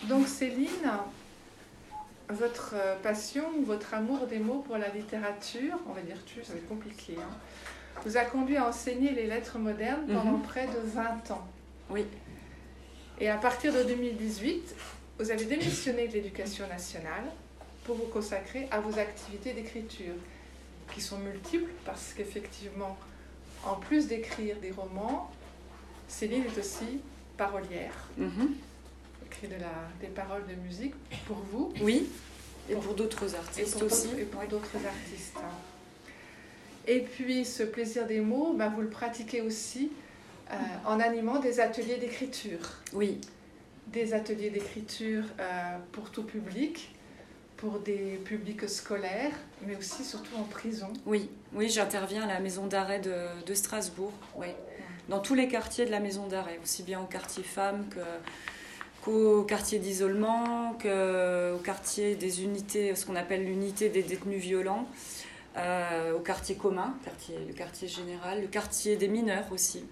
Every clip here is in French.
Donc Céline, votre passion, votre amour des mots pour la littérature, on va dire tu, ça va être compliqué, hein, vous a conduit à enseigner les lettres modernes pendant près de 20 ans. Oui. Et à partir de 2018, vous avez démissionné de l'Éducation nationale pour vous consacrer à vos activités d'écriture, qui sont multiples parce qu'effectivement, en plus d'écrire des romans, Céline est aussi parolière. Écrit des paroles de musique pour vous. Oui, et pour d'autres artistes aussi. Et pour d'autres artistes. Et puis, ce plaisir des mots, vous le pratiquez aussi en animant des ateliers d'écriture. Oui. Des ateliers d'écriture pour tout public, pour des publics scolaires, mais aussi surtout en prison. Oui, j'interviens à la maison d'arrêt de Strasbourg, oui. Dans tous les quartiers de la maison d'arrêt, aussi bien au quartier femmes qu'au quartier d'isolement, qu'au quartier des unités, ce qu'on appelle l'unité des détenus violents, au quartier commun, le quartier général, le quartier des mineurs aussi.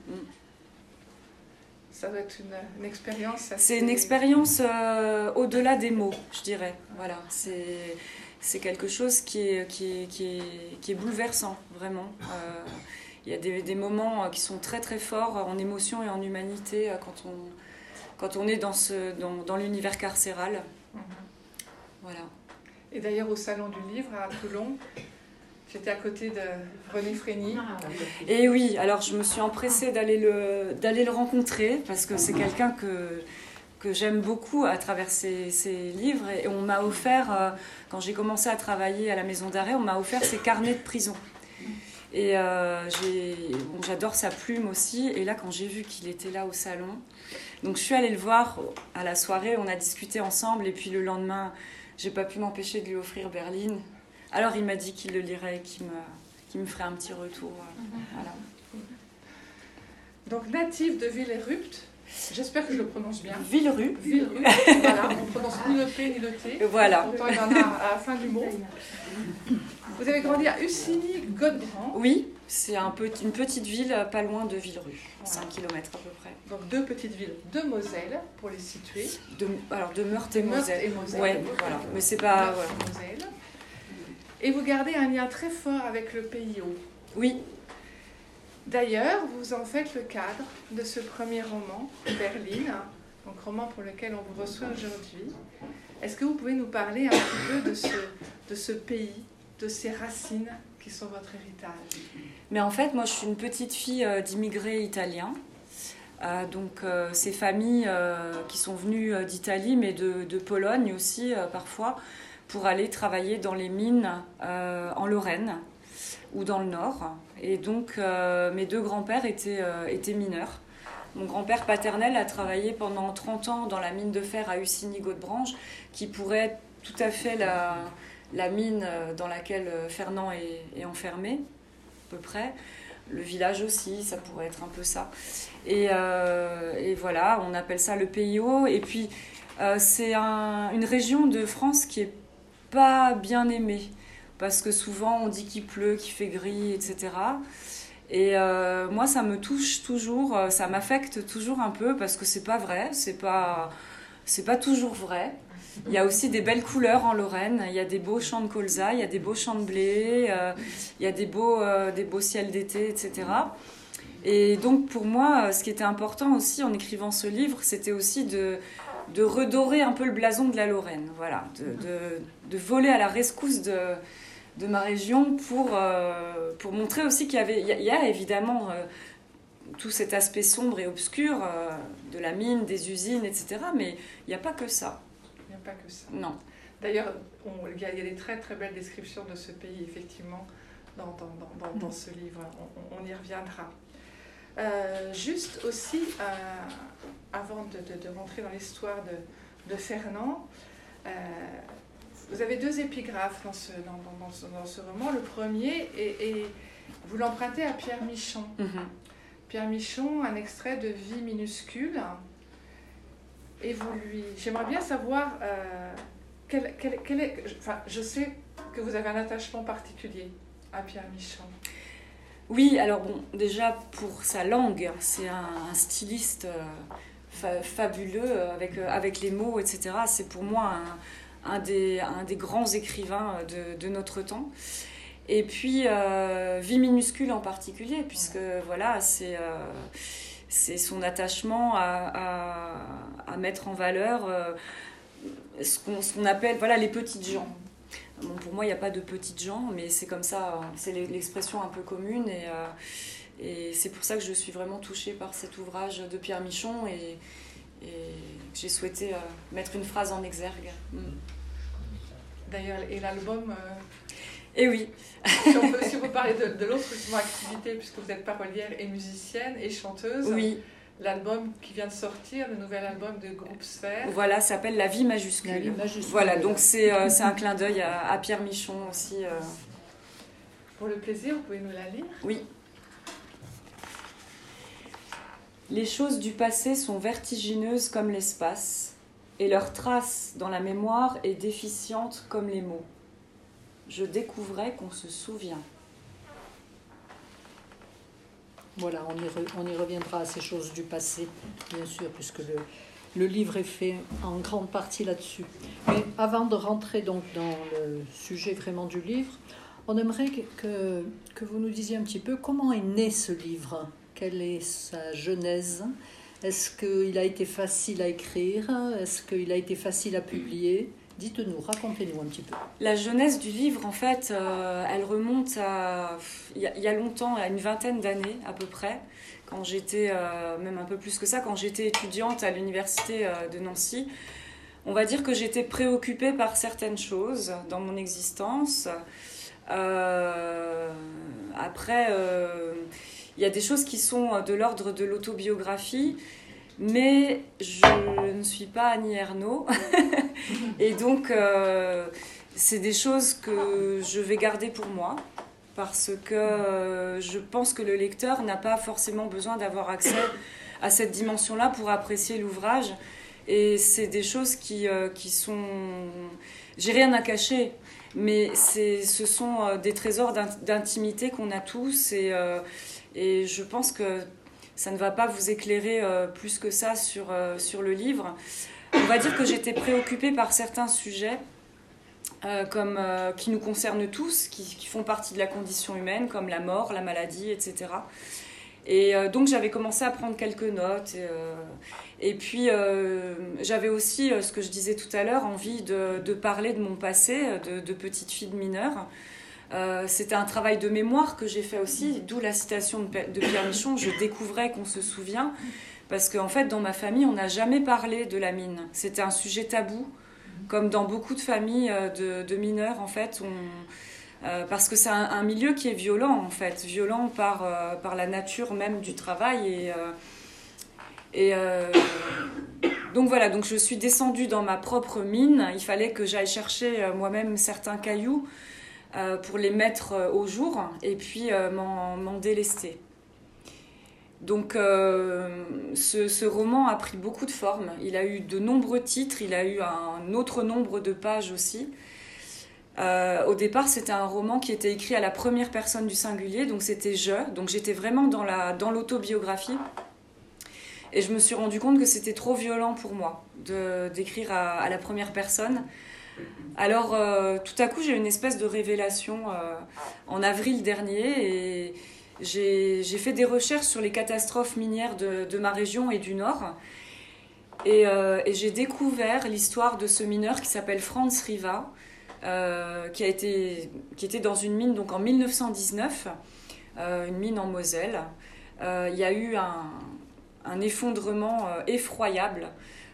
Ça doit être une expérience assez... C'est une expérience au-delà des mots, je dirais. Voilà, c'est quelque chose qui est bouleversant, vraiment. Il y a des moments qui sont très très forts en émotion et en humanité quand on est dans l'univers carcéral. Voilà. Et d'ailleurs, au Salon du Livre à Toulon, j'étais à côté de René Frény. Et oui, alors je me suis empressée d'aller le rencontrer parce que c'est quelqu'un que j'aime beaucoup à travers ses livres. Et on m'a offert, quand j'ai commencé à travailler à la maison d'arrêt, on m'a offert ses carnets de prison. Et j'adore sa plume aussi. Et là, quand j'ai vu qu'il était là au salon, donc je suis allée le voir à la soirée, on a discuté ensemble. Et puis le lendemain, j'ai pas pu m'empêcher de lui offrir Berline. Alors il m'a dit qu'il le lirait et qu'il me ferait un petit retour. Voilà. Donc natif de Villerupt, j'espère que je le prononce bien. Villerupt. Voilà, on prononce ni le P ni le T. Voilà. Pourtant il y en a à la fin du mot. Vous avez grandi à Ussigny-Godebranche. Oui, c'est une petite ville pas loin de Villerupt, 5 km à peu près. Donc 2 petites villes de Moselle, pour les situer. De Meurthe et Moselle. Ouais, voilà. Mais c'est pas... Moselle. Et vous gardez un lien très fort avec le pays haut. Oui. D'ailleurs, vous en faites le cadre de ce premier roman, Berline, donc roman pour lequel on vous reçoit aujourd'hui. Est-ce que vous pouvez nous parler un petit peu de ce pays, de ses racines qui sont votre héritage? Mais en fait, moi, je suis une petite fille d'immigrés italiens. Donc, ces familles qui sont venues d'Italie, mais de Pologne aussi, parfois, pour aller travailler dans les mines en Lorraine ou dans le Nord. Et donc, mes 2 grands-pères étaient mineurs. Mon grand-père paternel a travaillé pendant 30 ans dans la mine de fer à Ussigny-Godebranche, qui pourrait être tout à fait la mine dans laquelle Fernand est enfermé, à peu près. Le village aussi, ça pourrait être un peu ça. Et voilà, on appelle ça le Pays haut. Et puis, c'est une région de France qui est pas bien aimée, parce que souvent on dit qu'il pleut, qu'il fait gris, etc. Et moi, ça me touche toujours, ça m'affecte toujours un peu, parce que c'est pas vrai, c'est pas toujours vrai. Il y a aussi des belles couleurs en Lorraine, il y a des beaux champs de colza, il y a des beaux champs de blé, il y a des beaux ciels d'été, etc. Et donc pour moi, ce qui était important aussi en écrivant ce livre, c'était aussi de redorer un peu le blason de la Lorraine, voilà, de voler à la rescousse de ma région pour montrer aussi qu'il y a évidemment tout cet aspect sombre et obscur de la mine, des usines, etc. Mais il n'y a pas que ça. Il n'y a pas que ça. Non. D'ailleurs, il y a des très très belles descriptions de ce pays, effectivement, dans ce livre. On y reviendra. Juste aussi, avant de rentrer dans l'histoire de Fernand, vous avez 2 épigraphes dans ce roman. Le premier, et vous l'empruntez à Pierre Michon. Pierre Michon, un extrait de Vie minuscule. Et j'aimerais bien savoir quel est... Enfin, je sais que vous avez un attachement particulier à Pierre Michon. Oui, alors bon, déjà pour sa langue, c'est un styliste fabuleux avec les mots, etc. C'est pour moi un des grands écrivains de notre temps. Et puis, Vie minuscule en particulier, puisque voilà, c'est son attachement à mettre en valeur ce qu'on appelle les petites gens. Bon, pour moi, il n'y a pas de petites gens, mais c'est comme ça, c'est l'expression un peu commune. Et c'est pour ça que je suis vraiment touchée par cet ouvrage de Pierre Michon et j'ai souhaité mettre une phrase en exergue. D'ailleurs, et l'album... Et oui. Si on peut parler de l'autre activité, puisque vous êtes parolière et musicienne et chanteuse. Oui. L'album qui vient de sortir, le nouvel album de Groupe Sphère. Voilà, s'appelle La vie majuscule. La vie majuscule. Voilà, donc c'est un clin d'œil à Pierre Michon aussi. Pour le plaisir, vous pouvez nous la lire? Oui. Les choses du passé sont vertigineuses comme l'espace, et leur trace dans la mémoire est déficiente comme les mots. Je découvrais qu'on se souvient. Voilà, on y reviendra à ces choses du passé, bien sûr, puisque le livre est fait en grande partie là-dessus. Mais avant de rentrer donc dans le sujet vraiment du livre, on aimerait que vous nous disiez un petit peu comment est né ce livre, quelle est sa genèse, est-ce qu'il a été facile à écrire, est-ce qu'il a été facile à publier ? Dites-nous, racontez-nous un petit peu. La genèse du livre, en fait, elle remonte il y a longtemps, à une vingtaine d'années à peu près, quand j'étais, même un peu plus que ça, quand j'étais étudiante à l'université de Nancy. On va dire que j'étais préoccupée par certaines choses dans mon existence. Après, il y a des choses qui sont de l'ordre de l'autobiographie. Mais je ne suis pas Annie Ernaux et donc c'est des choses que je vais garder pour moi parce que je pense que le lecteur n'a pas forcément besoin d'avoir accès à cette dimension-là pour apprécier l'ouvrage et c'est des choses qui sont... J'ai rien à cacher, mais ce sont des trésors d'intimité qu'on a tous et je pense que ça ne va pas vous éclairer plus que ça sur le livre. On va dire que j'étais préoccupée par certains sujets qui nous concernent tous, qui font partie de la condition humaine, comme la mort, la maladie, etc. Et donc j'avais commencé à prendre quelques notes. Et puis j'avais aussi, ce que je disais tout à l'heure, envie de parler de mon passé, de petite fille de mineure. C'était un travail de mémoire que j'ai fait aussi, d'où la citation de Pierre Michon, je découvrais qu'on se souvient, parce qu'en fait dans ma famille on n'a jamais parlé de la mine, c'était un sujet tabou, comme dans beaucoup de familles de mineurs en fait, parce que c'est un milieu qui est violent en fait, violent par la nature même du travail donc voilà, donc je suis descendue dans ma propre mine, il fallait que j'aille chercher moi-même certains cailloux pour les mettre au jour et puis m'en délester. Donc ce roman a pris beaucoup de formes. Il a eu de nombreux titres, il a eu un autre nombre de pages aussi. Au départ, c'était un roman qui était écrit à la première personne du singulier, donc c'était je. Donc j'étais vraiment dans l'autobiographie. Et je me suis rendu compte que c'était trop violent pour moi d'écrire à la première personne. Alors, tout à coup, j'ai eu une espèce de révélation en avril dernier et j'ai fait des recherches sur les catastrophes minières de ma région et du Nord. Et j'ai découvert l'histoire de ce mineur qui s'appelle Franz Riva, qui était dans une mine donc en 1919, une mine en Moselle. Il y a eu un effondrement effroyable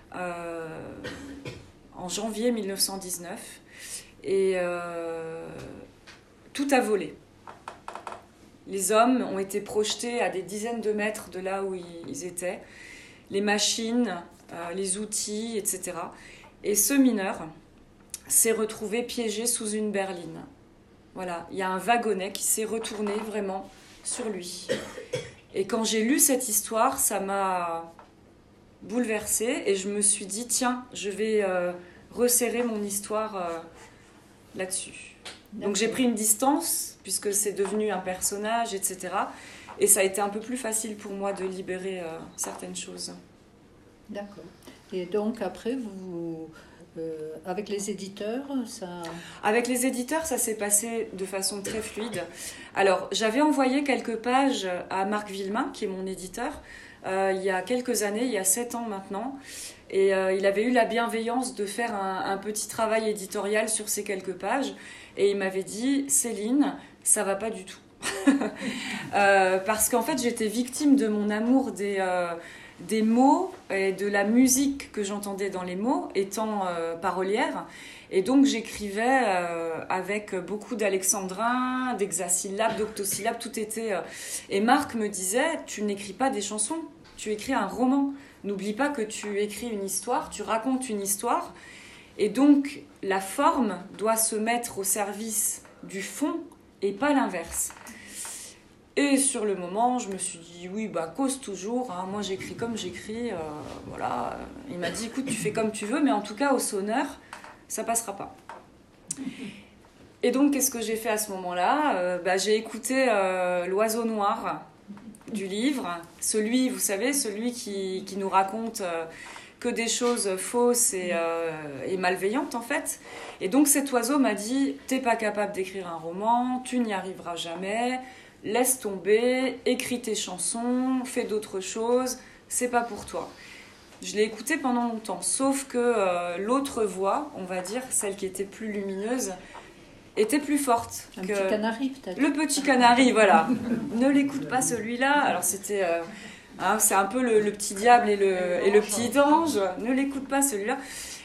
en janvier 1919 et tout a volé. Les hommes ont été projetés à des dizaines de mètres de là où ils étaient, les machines, les outils, etc. Et ce mineur s'est retrouvé piégé sous une berline. Voilà, il y a un wagonnet qui s'est retourné vraiment sur lui. Et quand j'ai lu cette histoire, ça m'a bouleversée et je me suis dit, tiens, je vais resserrer mon histoire là-dessus. Donc j'ai pris une distance, puisque c'est devenu un personnage, etc. Et ça a été un peu plus facile pour moi de libérer certaines choses. D'accord. Et donc après, avec les éditeurs, ça... Avec les éditeurs, ça s'est passé de façon très fluide. Alors, j'avais envoyé quelques pages à Marc Villemain, qui est mon éditeur, il y a quelques années, il y a 7 ans maintenant. Et il avait eu la bienveillance de faire un petit travail éditorial sur ces quelques pages. Et il m'avait dit, Céline, ça va pas du tout. Parce qu'en fait, j'étais victime de mon amour des mots et de la musique que j'entendais dans les mots, étant parolière. Et donc, j'écrivais avec beaucoup d'alexandrins, d'hexasyllabes, d'octosyllabes, tout était... Et Marc me disait, tu n'écris pas des chansons, tu écris un roman. N'oublie pas que tu écris une histoire, tu racontes une histoire. Et donc, la forme doit se mettre au service du fond et pas l'inverse. Et sur le moment, je me suis dit, oui, cause toujours, hein, moi j'écris comme j'écris, voilà. Il m'a dit, écoute, tu fais comme tu veux, mais en tout cas, au sonneur, ça passera pas. Et donc, qu'est-ce que j'ai fait à ce moment-là ? J'ai écouté L'Oiseau Noir du livre, celui, vous savez, celui qui nous raconte que des choses fausses et malveillantes, en fait. Et donc, cet oiseau m'a dit, t'es pas capable d'écrire un roman, tu n'y arriveras jamais... Laisse tomber, écris tes chansons, fais d'autres choses, c'est pas pour toi. Je l'ai écouté pendant longtemps, sauf que l'autre voix, on va dire, celle qui était plus lumineuse, était plus forte. Un petit canari peut-être. Le petit canari, voilà. Ne l'écoute pas celui-là. Alors c'était, c'est un peu le petit diable et le petit ange. Ne l'écoute pas celui-là.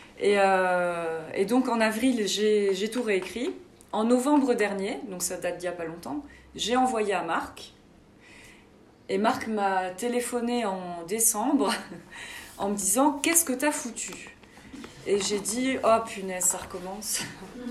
Et donc en avril, j'ai tout réécrit. En novembre dernier, donc ça date d'il n'y a pas longtemps, j'ai envoyé à Marc. Et Marc m'a téléphoné en décembre en me disant « Qu'est-ce que t'as foutu ?» Et j'ai dit « Oh punaise, ça recommence. »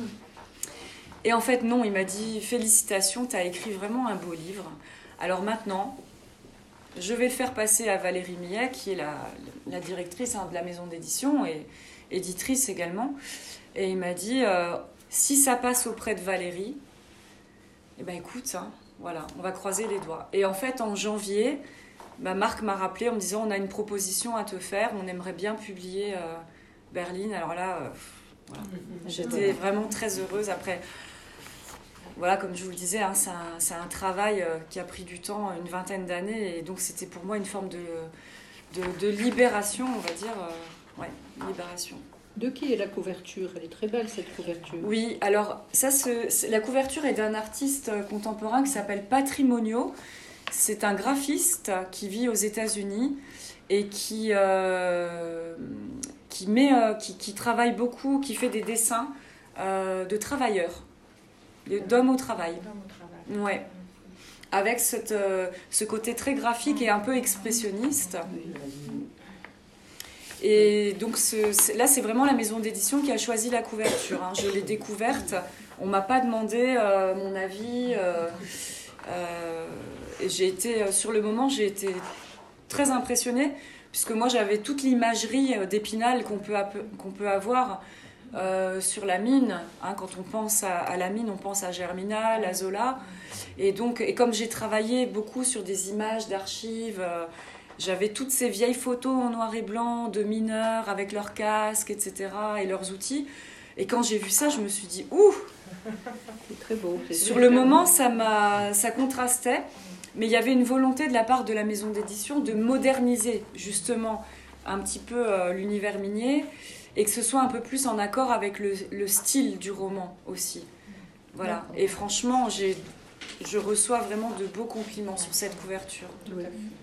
Et en fait, non, il m'a dit « Félicitations, t'as écrit vraiment un beau livre. Alors maintenant, je vais le faire passer à Valérie Millet, qui est la directrice de la maison d'édition et éditrice également. » Et il m'a dit si ça passe auprès de Valérie, eh ben écoute, hein, voilà, on va croiser les doigts. » Et en fait, en janvier, Marc m'a rappelé en me disant on a une proposition à te faire, on aimerait bien publier Berline. Alors là, voilà. J'étais vraiment très heureuse. Après, voilà, comme je vous le disais, hein, c'est un travail qui a pris du temps, une vingtaine d'années, et donc c'était pour moi une forme de libération, on va dire. Ouais, libération. De qui est la couverture ? Elle est très belle, cette couverture. Oui, alors ça, la couverture est d'un artiste contemporain qui s'appelle Patrimonio. C'est un graphiste qui vit aux États-Unis et qui travaille beaucoup, qui fait des dessins de travailleurs, d'hommes au travail. Ouais. Avec ce côté très graphique et un peu expressionniste. Et donc là, c'est vraiment la maison d'édition qui a choisi la couverture. Hein. Je l'ai découverte, on ne m'a pas demandé mon avis. Et sur le moment, j'ai été très impressionnée, puisque moi, j'avais toute l'imagerie d'Épinal qu'on peut avoir sur la mine. Hein. Quand on pense à la mine, on pense à Germinal, à Zola. Et comme j'ai travaillé beaucoup sur des images d'archives... J'avais toutes ces vieilles photos en noir et blanc de mineurs avec leurs casques, etc. et leurs outils. Et quand j'ai vu ça, je me suis dit, ouh, c'est très beau. Sur le moment, ça contrastait, mais il y avait une volonté de la part de la maison d'édition de moderniser justement un petit peu l'univers minier et que ce soit un peu plus en accord avec le style du roman aussi. Voilà. Et franchement, je reçois vraiment de beaux compliments sur cette couverture. Oui.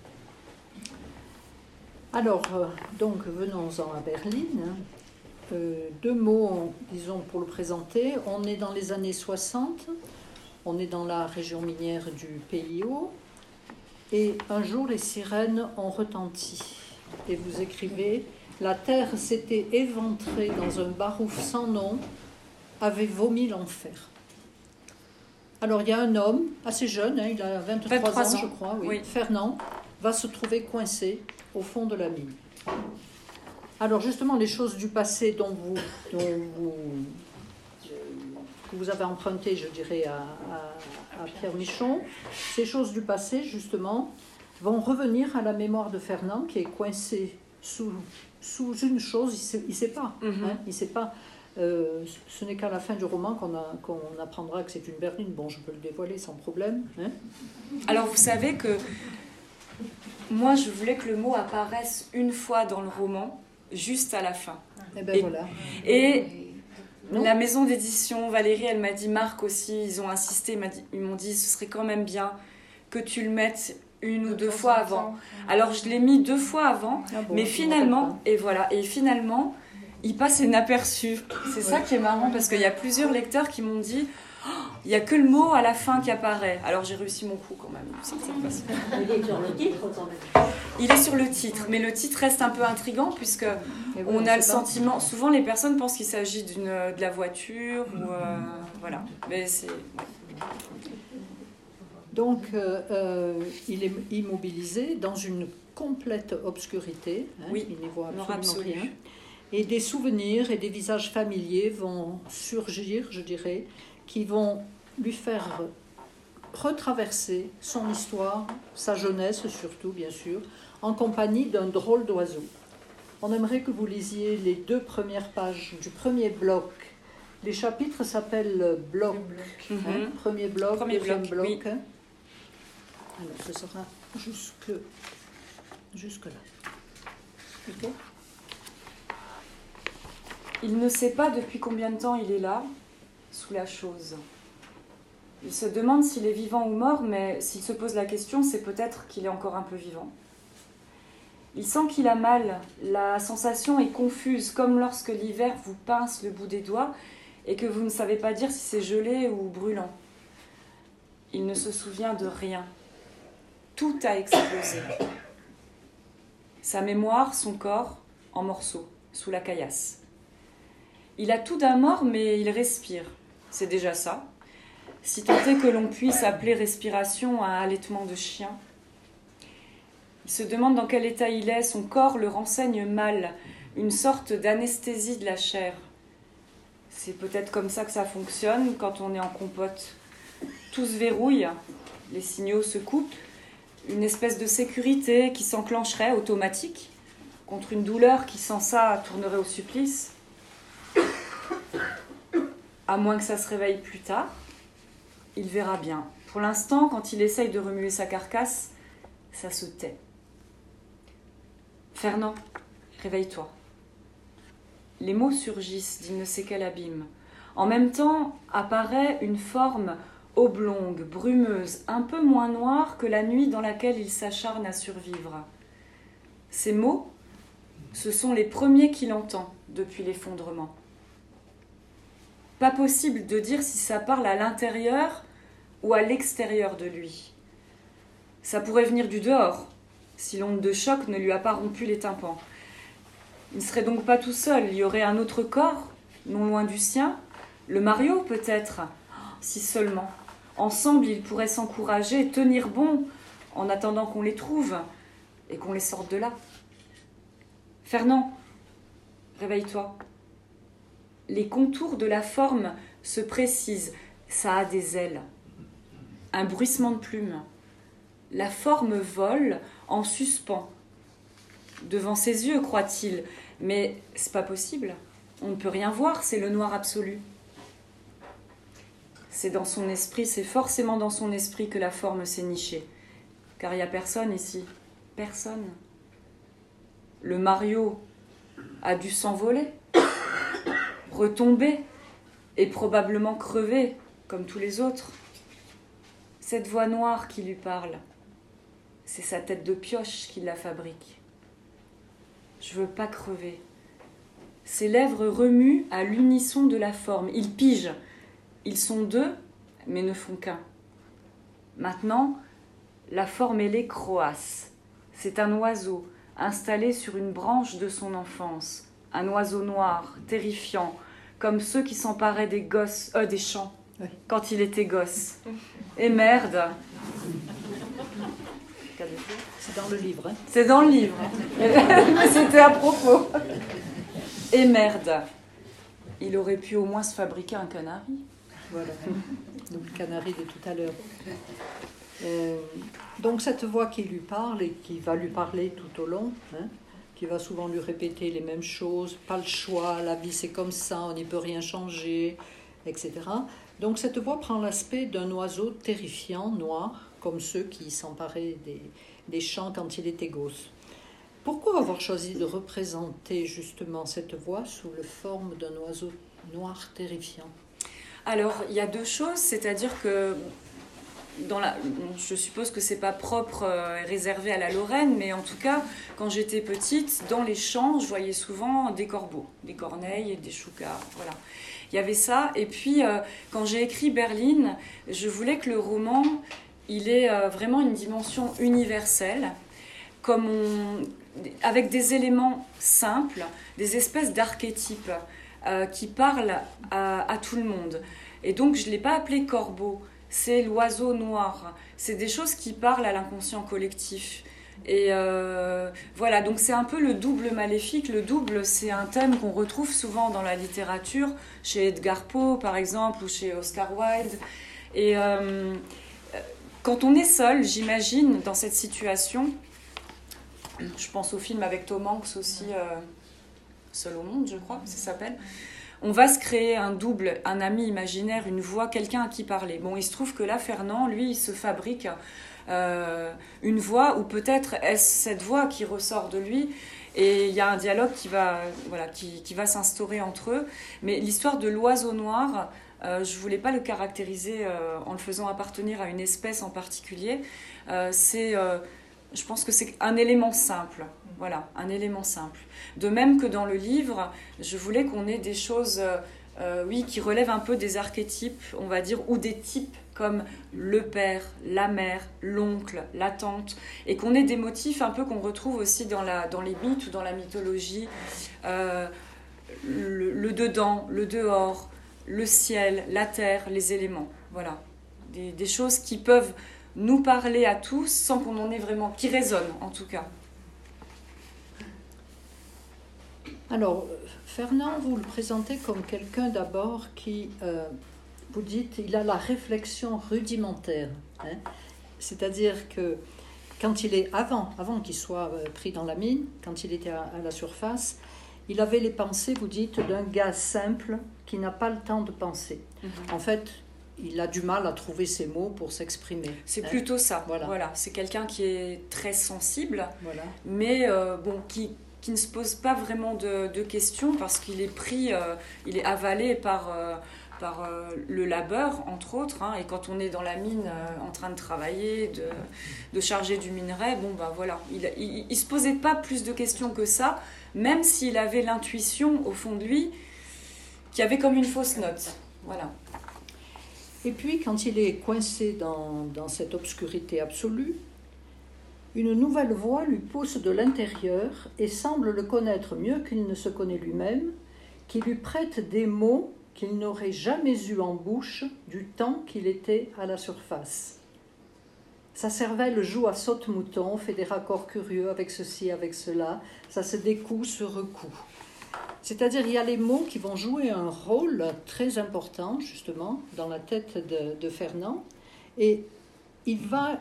Alors, donc, venons-en à Berline. 2 mots, disons, pour le présenter. On est dans les années 60, on est dans la région minière du PIO, et un jour, les sirènes ont retenti. Et vous écrivez « La terre s'était éventrée dans un barouf sans nom, avait vomi l'enfer. » Alors, il y a un homme, assez jeune, hein, il a 23 ans, je crois, oui. Fernand, va se trouver coincé au fond de la mine. Alors justement, les choses du passé que vous avez emprunté, je dirais, à Pierre Michon, ces choses du passé, justement, vont revenir à la mémoire de Fernand, qui est coincé sous une chose, il ne sait pas. Hein, il sait pas. Ce n'est qu'à la fin du roman qu'on apprendra que c'est une berline. Bon, je peux le dévoiler sans problème. Hein. Alors, vous savez que moi, je voulais que le mot apparaisse une fois dans le roman, juste à la fin. Et ben voilà. Et la maison d'édition, Valérie, elle m'a dit, Marc aussi, ils ont insisté, ils m'ont dit, ce serait quand même bien que tu le mettes une ou deux fois avant. Alors, je l'ai mis 2 fois avant, mais finalement, et finalement, il passe inaperçu. C'est ça qui est marrant, parce qu'il y a plusieurs lecteurs qui m'ont dit il n'y a que le mot à la fin qui apparaît. Alors j'ai réussi mon coup quand même. Il est sur le titre quand même. Il est sur le titre, mais le titre reste un peu intriguant puisque on a le sentiment. Souvent les personnes pensent qu'il s'agit de la voiture ou voilà. Mais c'est. Donc il est immobilisé dans une complète obscurité. Hein, oui. Il n'y voit absolument rien. Et des souvenirs et des visages familiers vont surgir, je dirais, qui vont lui faire retraverser son histoire, sa jeunesse surtout, bien sûr, en compagnie d'un drôle d'oiseau. On aimerait que vous lisiez les 2 premières pages du premier bloc. Les chapitres s'appellent bloc. Hein, premier bloc, deuxième bloc. Oui. Alors, ce sera jusque là. Ok ? Il ne sait pas depuis combien de temps il est là, sous la chose. Il se demande s'il est vivant ou mort, mais s'il se pose la question, c'est peut-être qu'il est encore un peu vivant. Il sent qu'il a mal, la sensation est confuse, comme lorsque l'hiver vous pince le bout des doigts et que vous ne savez pas dire si c'est gelé ou brûlant. Il ne se souvient de rien. Tout a explosé. Sa mémoire, son corps, en morceaux, sous la caillasse. Il a tout d'un mort, mais il respire. C'est déjà ça. Si tant est que l'on puisse appeler respiration un halètement de chien. Il se demande dans quel état il est. Son corps le renseigne mal. Une sorte d'anesthésie de la chair. C'est peut-être comme ça que ça fonctionne quand on est en compote. Tout se verrouille. Les signaux se coupent. Une espèce de sécurité qui s'enclencherait automatique contre une douleur qui, sans ça, tournerait au supplice. À moins que ça se réveille plus tard, il verra bien. Pour l'instant, quand il essaye de remuer sa carcasse, ça se tait. Fernand, réveille-toi. Les mots surgissent d'il ne sait quel abîme. En même temps, apparaît une forme oblongue, brumeuse, un peu moins noire que la nuit dans laquelle il s'acharne à survivre. Ces mots, ce sont les premiers qu'il entend depuis l'effondrement. Pas possible de dire si ça parle à l'intérieur ou à l'extérieur de lui. Ça pourrait venir du dehors, si l'onde de choc ne lui a pas rompu les tympans. Il ne serait donc pas tout seul, il y aurait un autre corps, non loin du sien, le Mario peut-être, si seulement. Ensemble, ils pourraient s'encourager, tenir bon, en attendant qu'on les trouve et qu'on les sorte de là. Fernand, réveille-toi. Les contours de la forme se précisent, ça a des ailes. Un bruissement de plumes. La forme vole en suspens. Devant ses yeux, croit-il, mais c'est pas possible. On ne peut rien voir, c'est le noir absolu. C'est dans son esprit, c'est forcément dans son esprit que la forme s'est nichée. Car il n'y a personne ici. Personne. Le Mario a dû s'envoler, retomber et probablement crever, comme tous les autres. Cette voix noire qui lui parle, c'est sa tête de pioche qui la fabrique. Je veux pas crever. Ses lèvres remuent à l'unisson de la forme. Il pige. Ils sont 2, mais ne font qu'un. Maintenant, la forme ailée croasse. C'est un oiseau installé sur une branche de son enfance. Un oiseau noir, terrifiant, comme ceux qui s'emparaient des champs, oui, quand il était gosse. Et merde. C'est dans le livre. Hein. C'est dans le livre. Mais c'était à propos. Et merde. Il aurait pu au moins se fabriquer un canari. Voilà, donc le canari de tout à l'heure. Donc cette voix qui lui parle et qui va lui parler tout au long, hein, qui va souvent lui répéter les mêmes choses, pas le choix, la vie c'est comme ça, on n'y peut rien changer, etc. Donc cette voix prend l'aspect d'un oiseau terrifiant, noir, comme ceux qui s'emparaient des champs quand il était gosse. Pourquoi avoir choisi de représenter justement cette voix sous la forme d'un oiseau noir terrifiant? Alors, il y a deux choses, c'est-à-dire que je suppose que c'est pas propre et réservé à la Lorraine, mais en tout cas, quand j'étais petite, dans les champs, je voyais souvent des corbeaux, des corneilles et des choucas, voilà. Il y avait ça, et puis quand j'ai écrit Berline, je voulais que le roman, il ait vraiment une dimension universelle, avec des éléments simples, des espèces d'archétypes qui parlent à tout le monde. Et donc, je ne l'ai pas appelé corbeau, c'est l'oiseau noir. C'est des choses qui parlent à l'inconscient collectif. Et voilà, donc c'est un peu le double maléfique. Le double, c'est un thème qu'on retrouve souvent dans la littérature, chez Edgar Poe par exemple, ou chez Oscar Wilde. Et quand on est seul, j'imagine, dans cette situation, je pense au film avec Tom Hanks aussi, Seul au monde, je crois que ça s'appelle. On va se créer un double, un ami imaginaire, une voix, quelqu'un à qui parler. Bon, il se trouve que là, Fernand, lui, il se fabrique une voix, ou peut-être est-ce cette voix qui ressort de lui, et il y a un dialogue qui va s'instaurer entre eux. Mais l'histoire de l'oiseau noir, je ne voulais pas le caractériser en le faisant appartenir à une espèce en particulier. Je pense que c'est un élément simple. Voilà, un élément simple. De même que dans le livre, je voulais qu'on ait des choses qui relèvent un peu des archétypes, on va dire, ou des types comme le père, la mère, l'oncle, la tante, et qu'on ait des motifs un peu qu'on retrouve aussi dans les mythes ou dans la mythologie, le dedans, le dehors, le ciel, la terre, les éléments. Voilà, des choses qui peuvent nous parler à tous sans qu'on en ait vraiment, qui résonnent en tout cas. Alors, Fernand, vous le présentez comme quelqu'un d'abord qui, vous dites, il a la réflexion rudimentaire. Hein, c'est-à-dire que quand il est, avant qu'il soit pris dans la mine, quand il était à la surface, il avait les pensées, vous dites, d'un gars simple qui n'a pas le temps de penser. En fait, il a du mal à trouver ses mots pour s'exprimer. C'est plutôt ça. Voilà. C'est quelqu'un qui est très sensible, mais qui ne se pose pas vraiment de questions parce qu'il est pris, il est avalé par le labeur, entre autres. Hein, et quand on est dans la mine en train de travailler, de charger du minerai, il ne se posait pas plus de questions que ça, même s'il avait l'intuition au fond de lui qu'il y avait comme une fausse note. Voilà. Et puis, quand il est coincé dans cette obscurité absolue, une nouvelle voix lui pousse de l'intérieur et semble le connaître mieux qu'il ne se connaît lui-même, qui lui prête des mots qu'il n'aurait jamais eus en bouche du temps qu'il était à la surface. Sa cervelle joue à saute-mouton, fait des raccords curieux avec ceci, avec cela, ça se découd, se recoud. C'est-à-dire, il y a les mots qui vont jouer un rôle très important, justement, dans la tête de Fernand, et il va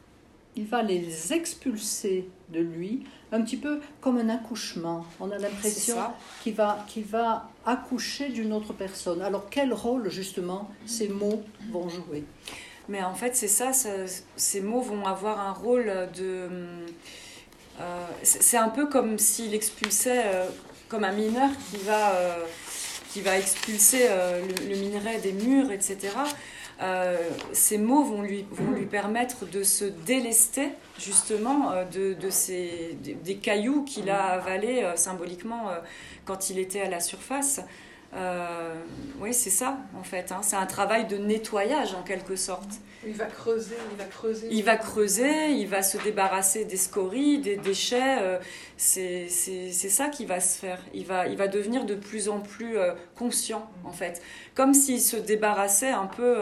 les expulser de lui, un petit peu comme un accouchement. On a l'impression qu'il va accoucher d'une autre personne. Alors, quel rôle, justement, ces mots vont jouer? Mais en fait, c'est ça, ces mots vont avoir un rôle de... c'est un peu comme s'il expulsait... comme un mineur qui va expulser le minerai des murs, etc. Ces mots vont lui permettre de se délester justement des cailloux qu'il a avalés symboliquement quand il était à la surface. Oui, c'est ça en fait. Hein. C'est un travail de nettoyage en quelque sorte. Il va creuser. Il va se débarrasser des scories, des déchets. C'est ça qui va se faire. Il va devenir de plus en plus conscient en fait. Comme s'il se débarrassait un peu,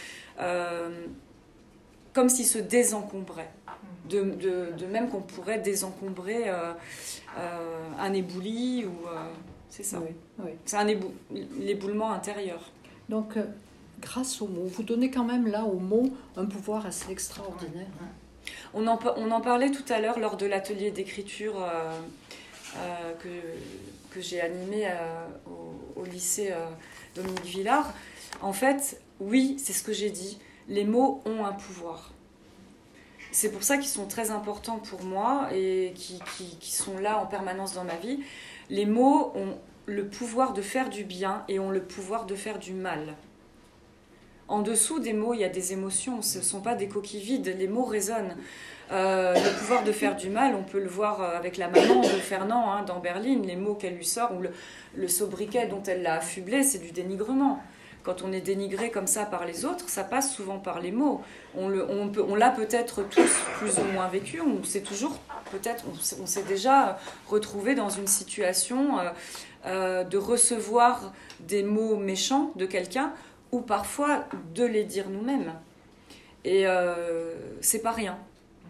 comme s'il se désencombrait. De même qu'on pourrait désencombrer un éboulis ou... c'est ça. Oui. C'est l'éboulement intérieur. Donc, grâce aux mots, vous donnez quand même là aux mots un pouvoir assez extraordinaire. On en parlait tout à l'heure lors de l'atelier d'écriture que j'ai animé au lycée Dominique Villard. En fait, oui, c'est ce que j'ai dit, les mots ont un pouvoir. C'est pour ça qu'ils sont très importants pour moi et qui sont là en permanence dans ma vie. Les mots ont le pouvoir de faire du bien et ont le pouvoir de faire du mal. En dessous des mots, il y a des émotions, ce ne sont pas des coquilles vides, les mots résonnent. Le pouvoir de faire du mal, on peut le voir avec la maman de Fernand dans Berline, les mots qu'elle lui sort, ou le sobriquet dont elle l'a affublé, c'est du dénigrement. Quand on est dénigré comme ça par les autres, ça passe souvent par les mots. On l'a peut-être tous plus ou moins vécu, on s'est déjà retrouvé dans une situation de recevoir des mots méchants de quelqu'un, ou parfois de les dire nous-mêmes. Et c'est pas rien.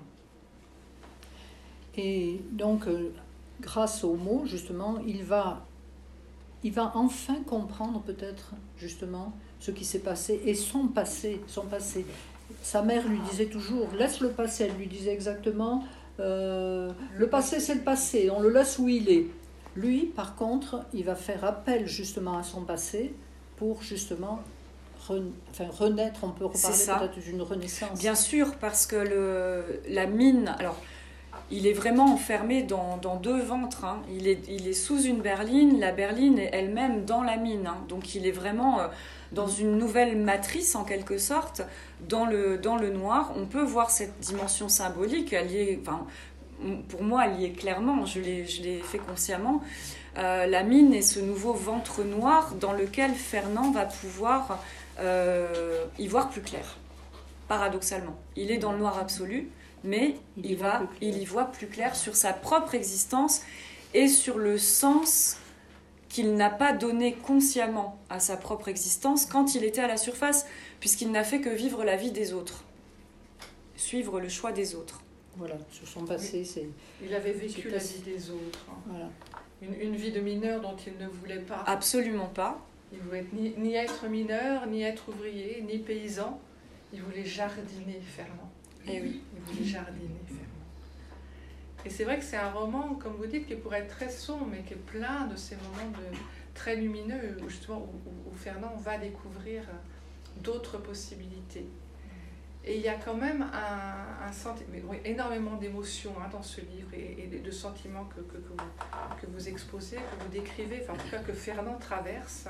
Et donc, grâce aux mots, justement, il va enfin comprendre peut-être, justement, ce qui s'est passé et son passé. Sa mère lui disait toujours, laisse le passé, elle lui disait exactement, le passé c'est le passé, on le laisse où il est. Lui, par contre, il va faire appel justement à son passé pour justement renaître, on peut reparler peut-être d'une renaissance. Bien sûr, parce que la mine, alors il est vraiment enfermé dans deux ventres, hein. Il est sous une berline, la berline est elle-même dans la mine, hein. Donc il est vraiment dans une nouvelle matrice en quelque sorte, dans le noir. On peut voir cette dimension symbolique, pour moi elle y est clairement, je l'ai fait consciemment. La mine est ce nouveau ventre noir dans lequel Fernand va pouvoir y voir plus clair, paradoxalement. Il est dans le noir absolu, mais il y voit plus clair sur sa propre existence et sur le sens qu'il n'a pas donné consciemment à sa propre existence quand il était à la surface, puisqu'il n'a fait que vivre la vie des autres, suivre le choix des autres. Voilà, sur son passé, c'est... Il avait vécu la vie des autres. Hein. Voilà. Une vie de mineur dont il ne voulait pas. Absolument pas. Il voulait ni être mineur, ni être ouvrier, ni paysan. Il voulait jardiner, Fernand. Et oui. Il voulait jardiner, Fernand. Et c'est vrai que c'est un roman, comme vous dites, qui pourrait être très sombre, mais qui est plein de ces moments très lumineux, justement, où Fernand va découvrir d'autres possibilités. Et il y a quand même énormément d'émotions dans ce livre et de sentiments que vous exposez, que vous décrivez, en tout cas que Fernand traverse.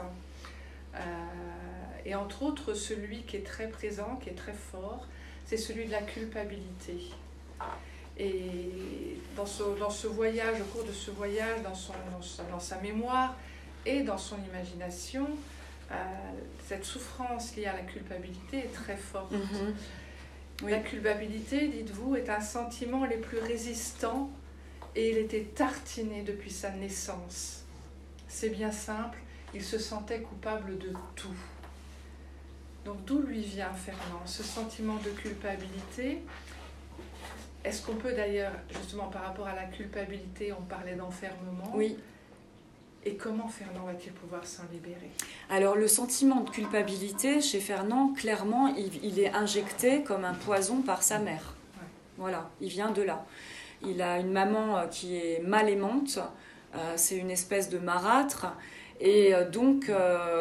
Et entre autres, celui qui est très présent, qui est très fort, c'est celui de la culpabilité. Et dans ce voyage, au cours de ce voyage, dans sa mémoire et dans son imagination, cette souffrance liée à la culpabilité est très forte. Mm-hmm. Oui. La culpabilité, dites-vous, est un sentiment les plus résistants et il était tartiné depuis sa naissance. C'est bien simple, il se sentait coupable de tout. Donc d'où lui vient Fernand, ce sentiment de culpabilité? Est-ce qu'on peut d'ailleurs, justement par rapport à la culpabilité, on parlait d'enfermement? Oui. Et comment Fernand va-t-il pouvoir s'en libérer? Alors le sentiment de culpabilité chez Fernand, clairement, il est injecté comme un poison par sa mère. Ouais. Voilà, il vient de là. Il a une maman qui est mal aimante, c'est une espèce de marâtre, et donc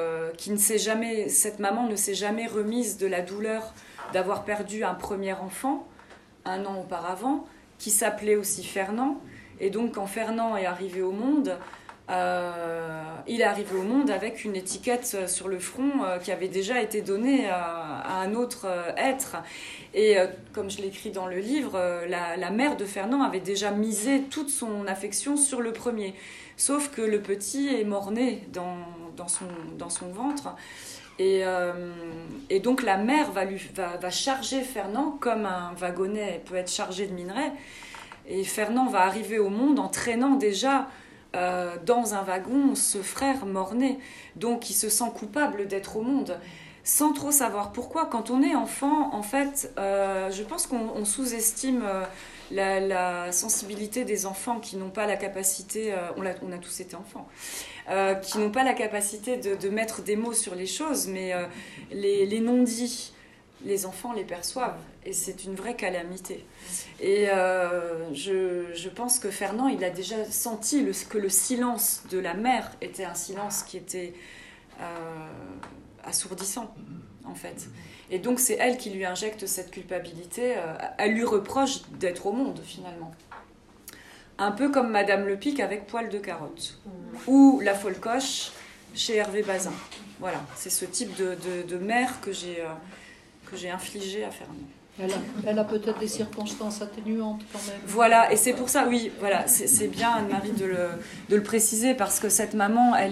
cette maman ne s'est jamais remise de la douleur d'avoir perdu un premier enfant, 1 an auparavant, qui s'appelait aussi Fernand. Et donc quand Fernand est arrivé au monde, il est arrivé au monde avec une étiquette sur le front qui avait déjà été donnée à un autre être. Et comme je l'écris dans le livre, la mère de Fernand avait déjà misé toute son affection sur le premier. Sauf que le petit est mort-né dans son ventre. Et donc la mère va charger Fernand comme un wagonnet peut être chargé de minerais. Et Fernand va arriver au monde en traînant déjà dans un wagon ce frère mort-né. Donc il se sent coupable d'être au monde sans trop savoir pourquoi. Quand on est enfant, en fait, je pense qu'on sous-estime la sensibilité des enfants qui n'ont pas la capacité, on a tous été enfants, qui n'ont pas la capacité de mettre des mots sur les choses, mais les non-dits, les enfants les perçoivent. Et c'est une vraie calamité. Et je pense que Fernand, il a déjà senti que le silence de la mère était un silence qui était assourdissant, en fait. Et donc c'est elle qui lui injecte cette culpabilité. Elle lui reproche d'être au monde, finalement. Un peu comme Madame Lepic avec Poil de carotte. Ou La Folcoche chez Hervé Bazin. Voilà, c'est ce type de mère que j'ai infligé à Fernand. Elle a peut-être des circonstances atténuantes quand même. Voilà, et c'est pour ça, oui, voilà, c'est bien, Anne-Marie, de le préciser, parce que cette maman, elle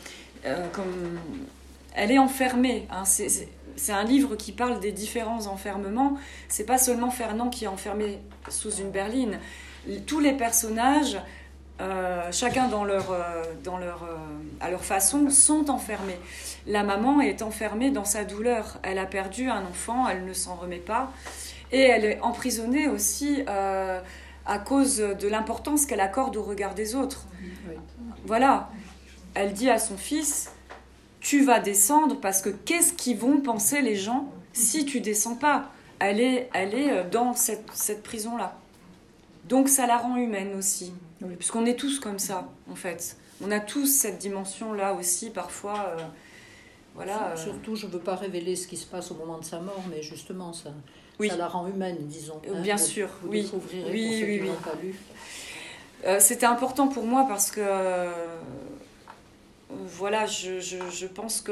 est enfermée. Hein, c'est un livre qui parle des différents enfermements. C'est pas seulement Fernand qui est enfermé sous une berline. Tous les personnages, chacun à leur façon, sont enfermés. La maman est enfermée dans sa douleur. Elle a perdu un enfant, elle ne s'en remet pas. Et elle est emprisonnée aussi à cause de l'importance qu'elle accorde au regard des autres. Oui. Voilà. Elle dit à son fils, tu vas descendre parce que qu'est-ce qu'ils vont penser les gens si tu descends pas ? Elle est dans cette prison-là. Donc ça la rend humaine aussi. Oui. Puisqu'on est tous comme ça, en fait. On a tous cette dimension-là aussi, parfois. Voilà. Surtout, je ne veux pas révéler ce qui se passe au moment de sa mort, mais justement, ça la rend humaine, disons. Bien sûr, vous oui. Découvrirez pour ceux qui n'ont pas lu. C'était important pour moi parce que... voilà, je pense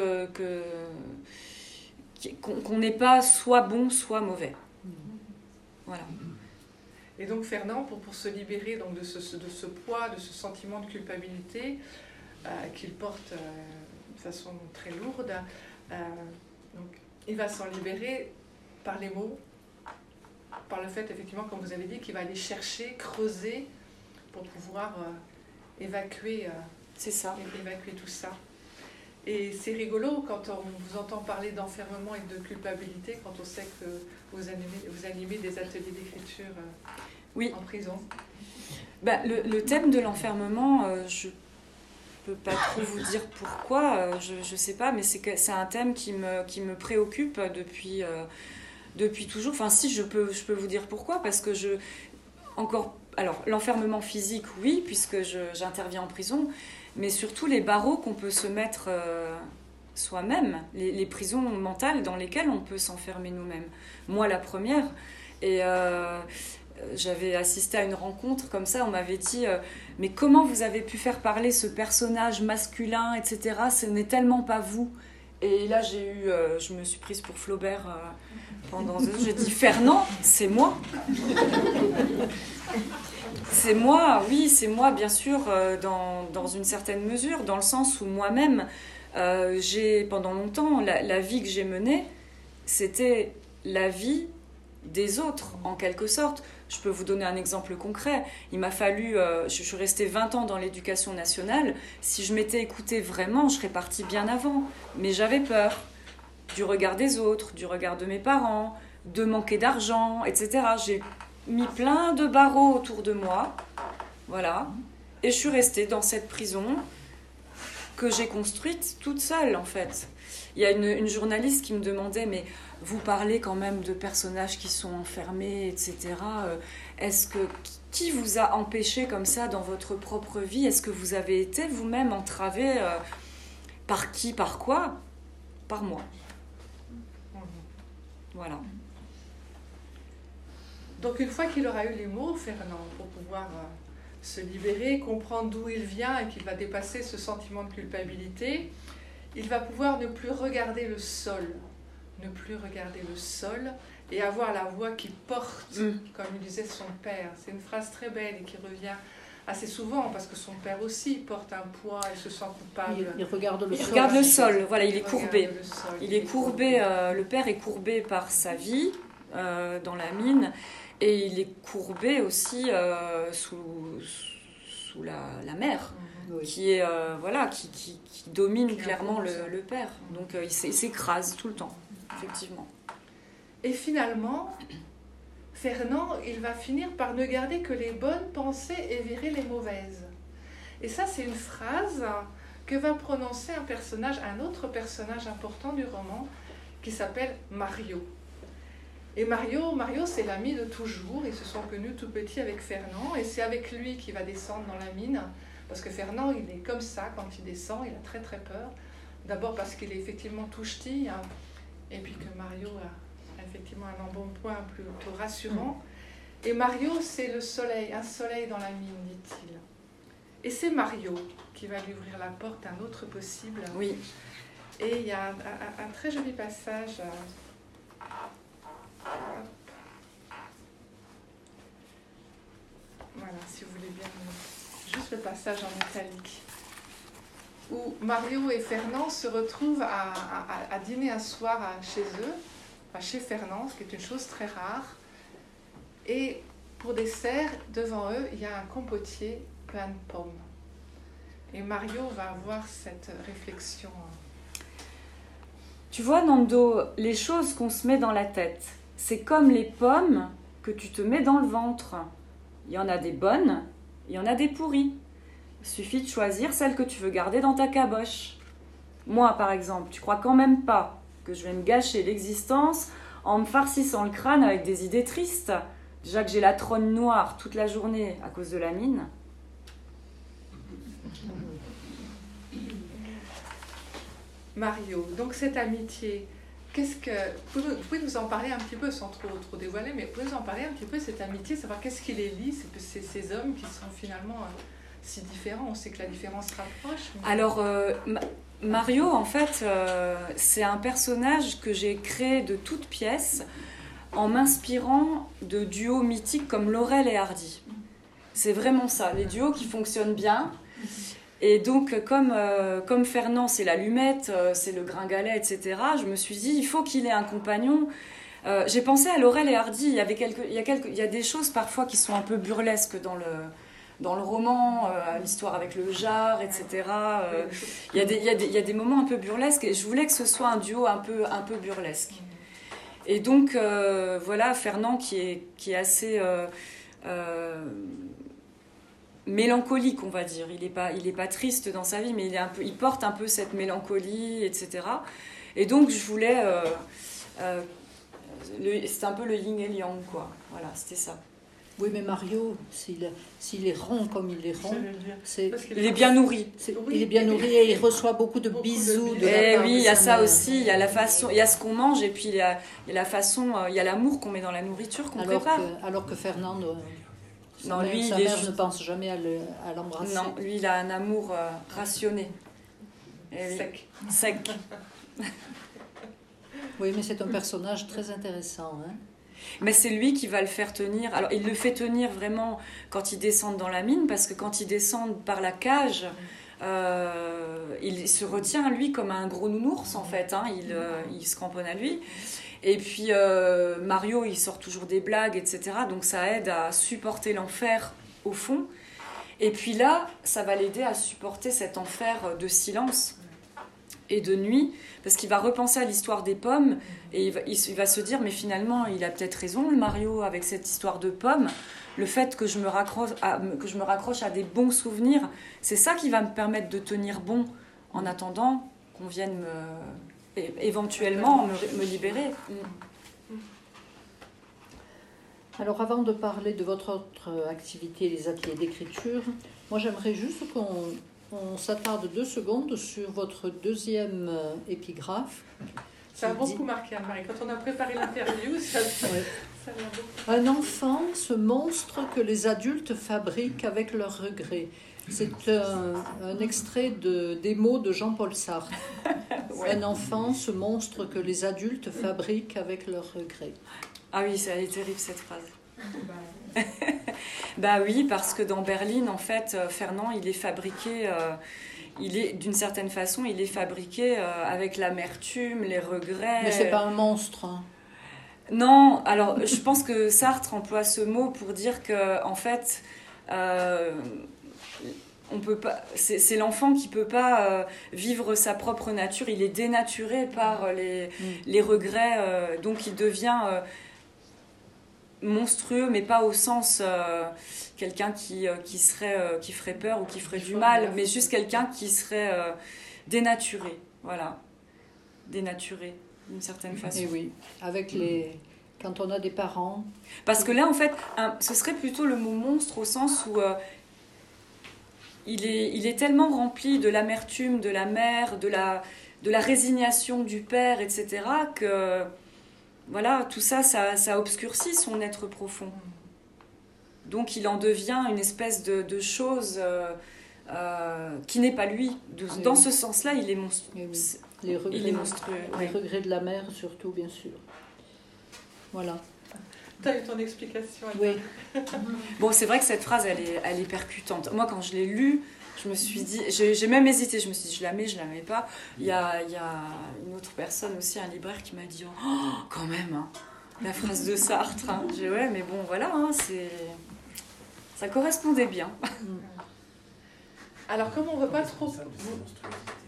qu'on n'est pas soit bon, soit mauvais. Voilà. Et donc Fernand, pour se libérer donc, de ce poids, de ce sentiment de culpabilité qu'il porte de façon très lourde, donc, il va s'en libérer par les mots, par le fait, effectivement, comme vous avez dit, qu'il va aller chercher, creuser pour pouvoir évacuer tout ça. Et c'est rigolo quand on vous entend parler d'enfermement et de culpabilité, quand on sait que vous animez des ateliers d'écriture en prison. Le thème de l'enfermement, je ne peux pas trop vous dire pourquoi, je ne sais pas, mais c'est un thème qui me préoccupe depuis toujours. Enfin si, je peux vous dire pourquoi, parce que alors l'enfermement physique, oui, puisque j'interviens en prison, mais surtout les barreaux qu'on peut se mettre soi-même, les prisons mentales dans lesquelles on peut s'enfermer nous-mêmes. Moi, la première, et j'avais assisté à une rencontre comme ça, on m'avait dit « Mais comment vous avez pu faire parler ce personnage masculin, etc. Ce n'est tellement pas vous ». Et là, je me suis prise pour Flaubert pendant 2 ans. J'ai dit « Fernand, c'est moi ». C'est moi, oui, c'est moi, bien sûr, dans une certaine mesure, dans le sens où moi-même, pendant longtemps, la vie que j'ai menée, c'était la vie des autres, en quelque sorte. Je peux vous donner un exemple concret. Il m'a fallu, je suis restée 20 ans dans l'éducation nationale. Si je m'étais écoutée vraiment, je serais partie bien avant. Mais j'avais peur du regard des autres, du regard de mes parents, de manquer d'argent, etc. J'ai mis plein de barreaux autour de moi, voilà, et je suis restée dans cette prison que j'ai construite toute seule, en fait. Il y a une journaliste qui me demandait, mais vous parlez quand même de personnages qui sont enfermés, etc. Qui vous a empêché comme ça dans votre propre vie ? Est-ce que vous avez été vous-même entravé par qui, par quoi ? Par moi. Voilà. Donc une fois qu'il aura eu les mots, Fernand, pour pouvoir se libérer, comprendre d'où il vient et qu'il va dépasser ce sentiment de culpabilité, il va pouvoir ne plus regarder le sol, et avoir la voix qui porte, comme il disait son père. C'est une phrase très belle et qui revient assez souvent, parce que son père aussi porte un poids et se sent coupable. Il regarde le sol. Il regarde le sol, voilà, il est courbé. Il est courbé, le père est courbé par sa vie dans la mine, et il est courbé aussi sous la mer, qui est qui domine clairement le père. Donc il s'écrase tout le temps, effectivement. Et finalement, Fernand, il va finir par ne garder que les bonnes pensées et virer les mauvaises. Et ça, c'est une phrase que va prononcer un autre personnage important du roman, qui s'appelle Mario. Et Mario, c'est l'ami de toujours. Ils se sont connus tout petits avec Fernand. Et c'est avec lui qu'il va descendre dans la mine. Parce que Fernand, il est comme ça quand il descend. Il a très très peur. D'abord parce qu'il est effectivement tout ch'ti. Hein, et puis que Mario a effectivement un embonpoint plutôt rassurant. Et Mario, c'est le soleil, un soleil dans la mine, dit-il. Et c'est Mario qui va lui ouvrir la porte à un autre possible. Oui. Et il y a un très joli passage. Voilà, si vous voulez bien. Juste le passage en italique. Où Mario et Fernand se retrouvent à dîner un soir chez eux, enfin chez Fernand, ce qui est une chose très rare. Et pour dessert, devant eux, il y a un compotier plein de pommes. Et Mario va avoir cette réflexion. Tu vois, Nando, les choses qu'on se met dans la tête, c'est comme les pommes que tu te mets dans le ventre. Il y en a des bonnes, il y en a des pourries. Il suffit de choisir celle que tu veux garder dans ta caboche. Moi, par exemple, tu crois quand même pas que je vais me gâcher l'existence en me farcissant le crâne avec des idées tristes. Déjà que j'ai la trône noire toute la journée à cause de la mine. Mario, donc cette amitié, vous pouvez nous en parler un petit peu sans trop dévoiler, mais vous pouvez nous en parler un petit peu, cette amitié, savoir qu'est-ce qui les lie, ces hommes qui sont finalement si différents. On sait que la différence rapproche. Mais... Alors, Mario, en fait, c'est un personnage que j'ai créé de toutes pièces en m'inspirant de duos mythiques comme Laurel et Hardy. C'est vraiment ça, les duos qui fonctionnent bien. Et donc, comme Fernand, c'est l'allumette, c'est le gringalet, etc., je me suis dit, il faut qu'il ait un compagnon. J'ai pensé à Laurel et Hardy. Il y a des choses parfois qui sont un peu burlesques dans le roman, l'histoire avec le jar, etc. Il y a des moments un peu burlesques et je voulais que ce soit un duo un peu burlesque. Et donc, voilà, Fernand qui est assez... mélancolique, on va dire. Il est pas triste dans sa vie, mais il porte un peu cette mélancolie, etc. Et donc, je voulais... c'est un peu le yin et le yang, quoi. Voilà, c'était ça. Oui, mais Mario, s'il est rond comme il est rond, il est bien nourri. Il est bien nourri et il reçoit beaucoup de bisous. Oui, il y a ça aussi. Il y a la façon, il y a ce qu'on mange et puis il y a la façon, il y a l'amour qu'on met dans la nourriture qu'on prépare. Alors que Fernand... Non, lui, sa mère ne pense jamais à l'embrasser. Non, lui, il a un amour rationné. Sec. Oui, mais c'est un personnage très intéressant. Hein. Mais c'est lui qui va le faire tenir. Alors, il le fait tenir vraiment quand ils descendent dans la mine, parce que quand ils descendent par la cage, il se retient, lui, comme un gros nounours, en fait. Hein. Il se cramponne à lui. Et puis Mario, il sort toujours des blagues, etc. Donc ça aide à supporter l'enfer au fond. Et puis là, ça va l'aider à supporter cet enfer de silence et de nuit, parce qu'il va repenser à l'histoire des pommes et il va se dire, mais finalement, il a peut-être raison, le Mario, avec cette histoire de pommes. Le fait que je me raccroche à des bons souvenirs, c'est ça qui va me permettre de tenir bon en attendant qu'on vienne éventuellement me libérer. Alors avant de parler de votre autre activité, les ateliers d'écriture, moi j'aimerais juste qu'on s'attarde 2 secondes sur votre deuxième épigraphe. Ça a beaucoup marqué Anne-Marie. Quand on a préparé l'interview, ça m'a beaucoup... Un enfant, ce monstre que les adultes fabriquent avec leurs regrets. C'est un extrait des mots de Jean-Paul Sartre. Ouais. Un enfant, ce monstre que les adultes fabriquent avec leurs regrets. Ah oui, elle est terrible cette phrase. Bah oui, parce que dans Berlin, en fait, Fernand, il est fabriqué, d'une certaine façon, il est fabriqué avec l'amertume, les regrets. Mais c'est pas un monstre. Hein. Non, alors je pense que Sartre emploie ce mot pour dire que, en fait, on peut pas. C'est l'enfant qui peut pas vivre sa propre nature. Il est dénaturé par les regrets, donc il devient monstrueux, mais pas au sens quelqu'un qui ferait peur ou qui ferait du mal, mais juste quelqu'un qui serait dénaturé, voilà, dénaturé d'une certaine façon. Et oui, avec Quand on a des parents... Parce que là, en fait, ce serait plutôt le mot monstre au sens où il est tellement rempli de l'amertume de la mère, de la résignation du père, etc., que voilà, tout ça, ça obscurcit son être profond. Donc il en devient une espèce de chose qui n'est pas lui. Dans ce sens-là, il est monstrueux. Les regrets, il est monstrueux. Les regrets de la mère, surtout, bien sûr. Voilà. Tu as eu ton explication. Oui. Bon, c'est vrai que cette phrase, elle est percutante. Moi, quand je l'ai lue, je me suis dit, j'ai même hésité, je me suis dit, je la mets pas. Il y a une autre personne aussi, un libraire, qui m'a dit, oh, quand même, hein, la phrase de Sartre. Hein. J'ai dit, ouais, mais bon, voilà, hein, ça correspondait bien. Alors, comme on ne veut pas trop... Comment ?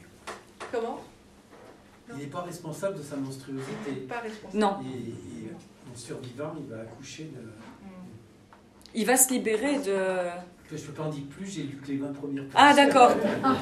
Il n'est pas responsable de sa monstruosité. Pas responsable. Non. Et en survivant, il va accoucher de... Il va se libérer de... Je ne peux pas en dire plus, j'ai lu que les 20 premières pages. Ah, d'accord.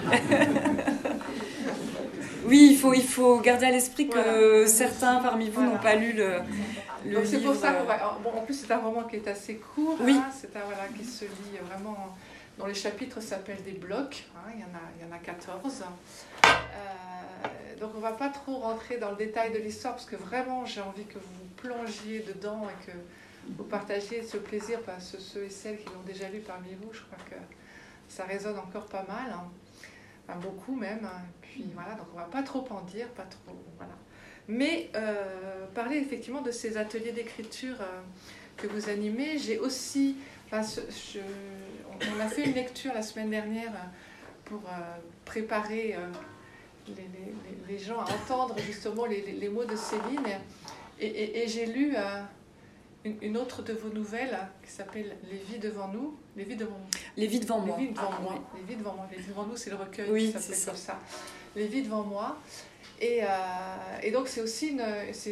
Oui, il faut garder à l'esprit que certains parmi vous n'ont pas lu le Donc c'est livre. pour ça qu'on va... Bon, en plus, c'est un roman qui est assez court. Oui. Hein, c'est un qui se lit vraiment... dont les chapitres s'appellent des blocs. Hein, il y en a 14. Donc on ne va pas trop rentrer dans le détail de l'histoire parce que vraiment j'ai envie que vous plongiez dedans et que vous partagiez ce plaisir par ceux et celles qui l'ont déjà lu parmi vous. Je crois que ça résonne encore pas mal, hein. Enfin, beaucoup même. Hein. Et puis voilà, donc on ne va pas trop en dire, pas trop, voilà. Mais parler effectivement de ces ateliers d'écriture que vous animez. J'ai aussi, on a fait une lecture la semaine dernière pour préparer les gens à entendre justement les mots de Céline. Et j'ai lu une autre de vos nouvelles qui s'appelle Les vies devant nous. Les vies devant moi. Les vies devant moi. Les vies devant moi. Les vies devant moi. Les vies devant nous, c'est le recueil oui, qui s'appelle comme ça. Les vies devant moi. Et donc c'est aussi une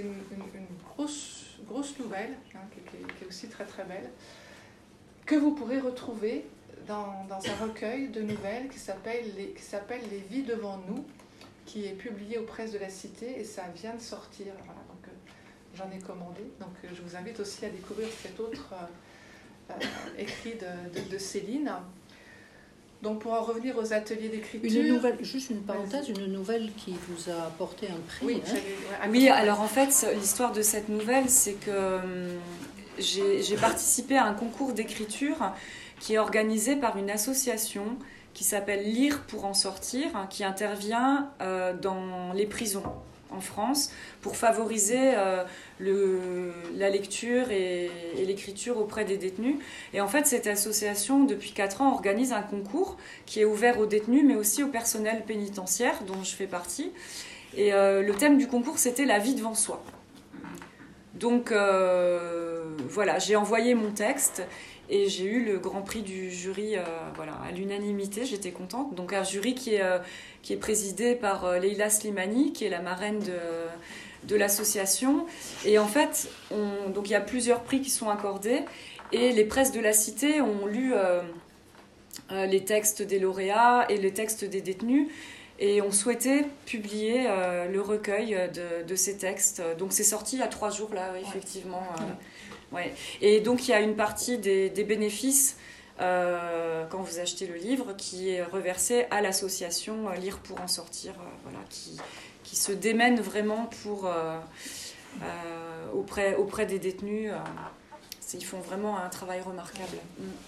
grosse nouvelle, hein, qui est aussi très très belle, que vous pourrez retrouver dans un recueil de nouvelles qui s'appelle Les vies devant nous, qui est publié aux presses de la Cité et ça vient de sortir. Voilà, donc j'en ai commandé. Donc je vous invite aussi à découvrir cet autre écrit de Céline. Donc pour en revenir aux ateliers d'écriture... Une nouvelle, juste une parenthèse, une nouvelle qui vous a apporté un prix. Oui, hein. Oui, alors en fait, l'histoire de cette nouvelle, c'est que j'ai participé à un concours d'écriture qui est organisé par une association qui s'appelle Lire pour en sortir, qui intervient dans les prisons en France pour favoriser la lecture et l'écriture auprès des détenus. Et en fait, cette association, depuis 4 ans, organise un concours qui est ouvert aux détenus, mais aussi au personnel pénitentiaire, dont je fais partie. Et le thème du concours, c'était la vie devant soi. Donc, voilà, j'ai envoyé mon texte et j'ai eu le grand prix du jury à l'unanimité, j'étais contente. Donc un jury qui est présidé par Leila Slimani, qui est la marraine de l'association. Et en fait, donc il y a plusieurs prix qui sont accordés et les presses de la Cité ont lu les textes des lauréats et les textes des détenus et ont souhaité publier le recueil de ces textes. Donc c'est sorti il y a 3 jours là, effectivement. Ouais. Et donc il y a une partie des bénéfices quand vous achetez le livre qui est reversée à l'association Lire pour en sortir, qui se démène vraiment pour auprès des détenus. Ils font vraiment un travail remarquable.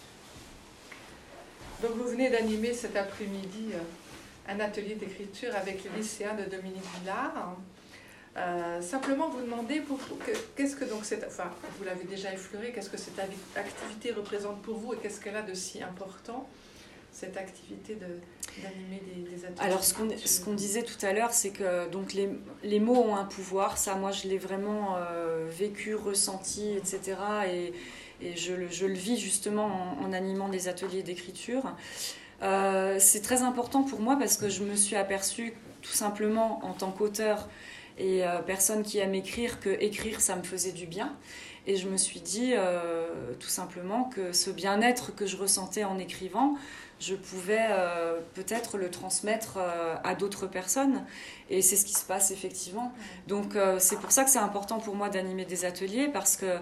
Donc vous venez d'animer cet après-midi un atelier d'écriture avec les lycéens de Dominique Villard. Simplement vous demander qu'est-ce que donc vous l'avez déjà effleuré, qu'est-ce que cette activité représente pour vous et qu'est-ce qu'elle a de si important, cette activité d'animer des ateliers. Alors ce qu'on disait tout à l'heure, c'est que donc les mots ont un pouvoir, ça moi je l'ai vraiment vécu, ressenti, etc. Et je le vis justement en animant des ateliers d'écriture. C'est très important pour moi parce que je me suis aperçue tout simplement en tant qu'auteur et personne qui aime écrire, que écrire ça me faisait du bien. Et je me suis dit tout simplement que ce bien-être que je ressentais en écrivant, je pouvais peut-être le transmettre à d'autres personnes. Et c'est ce qui se passe effectivement. Donc c'est pour ça que c'est important pour moi d'animer des ateliers, parce que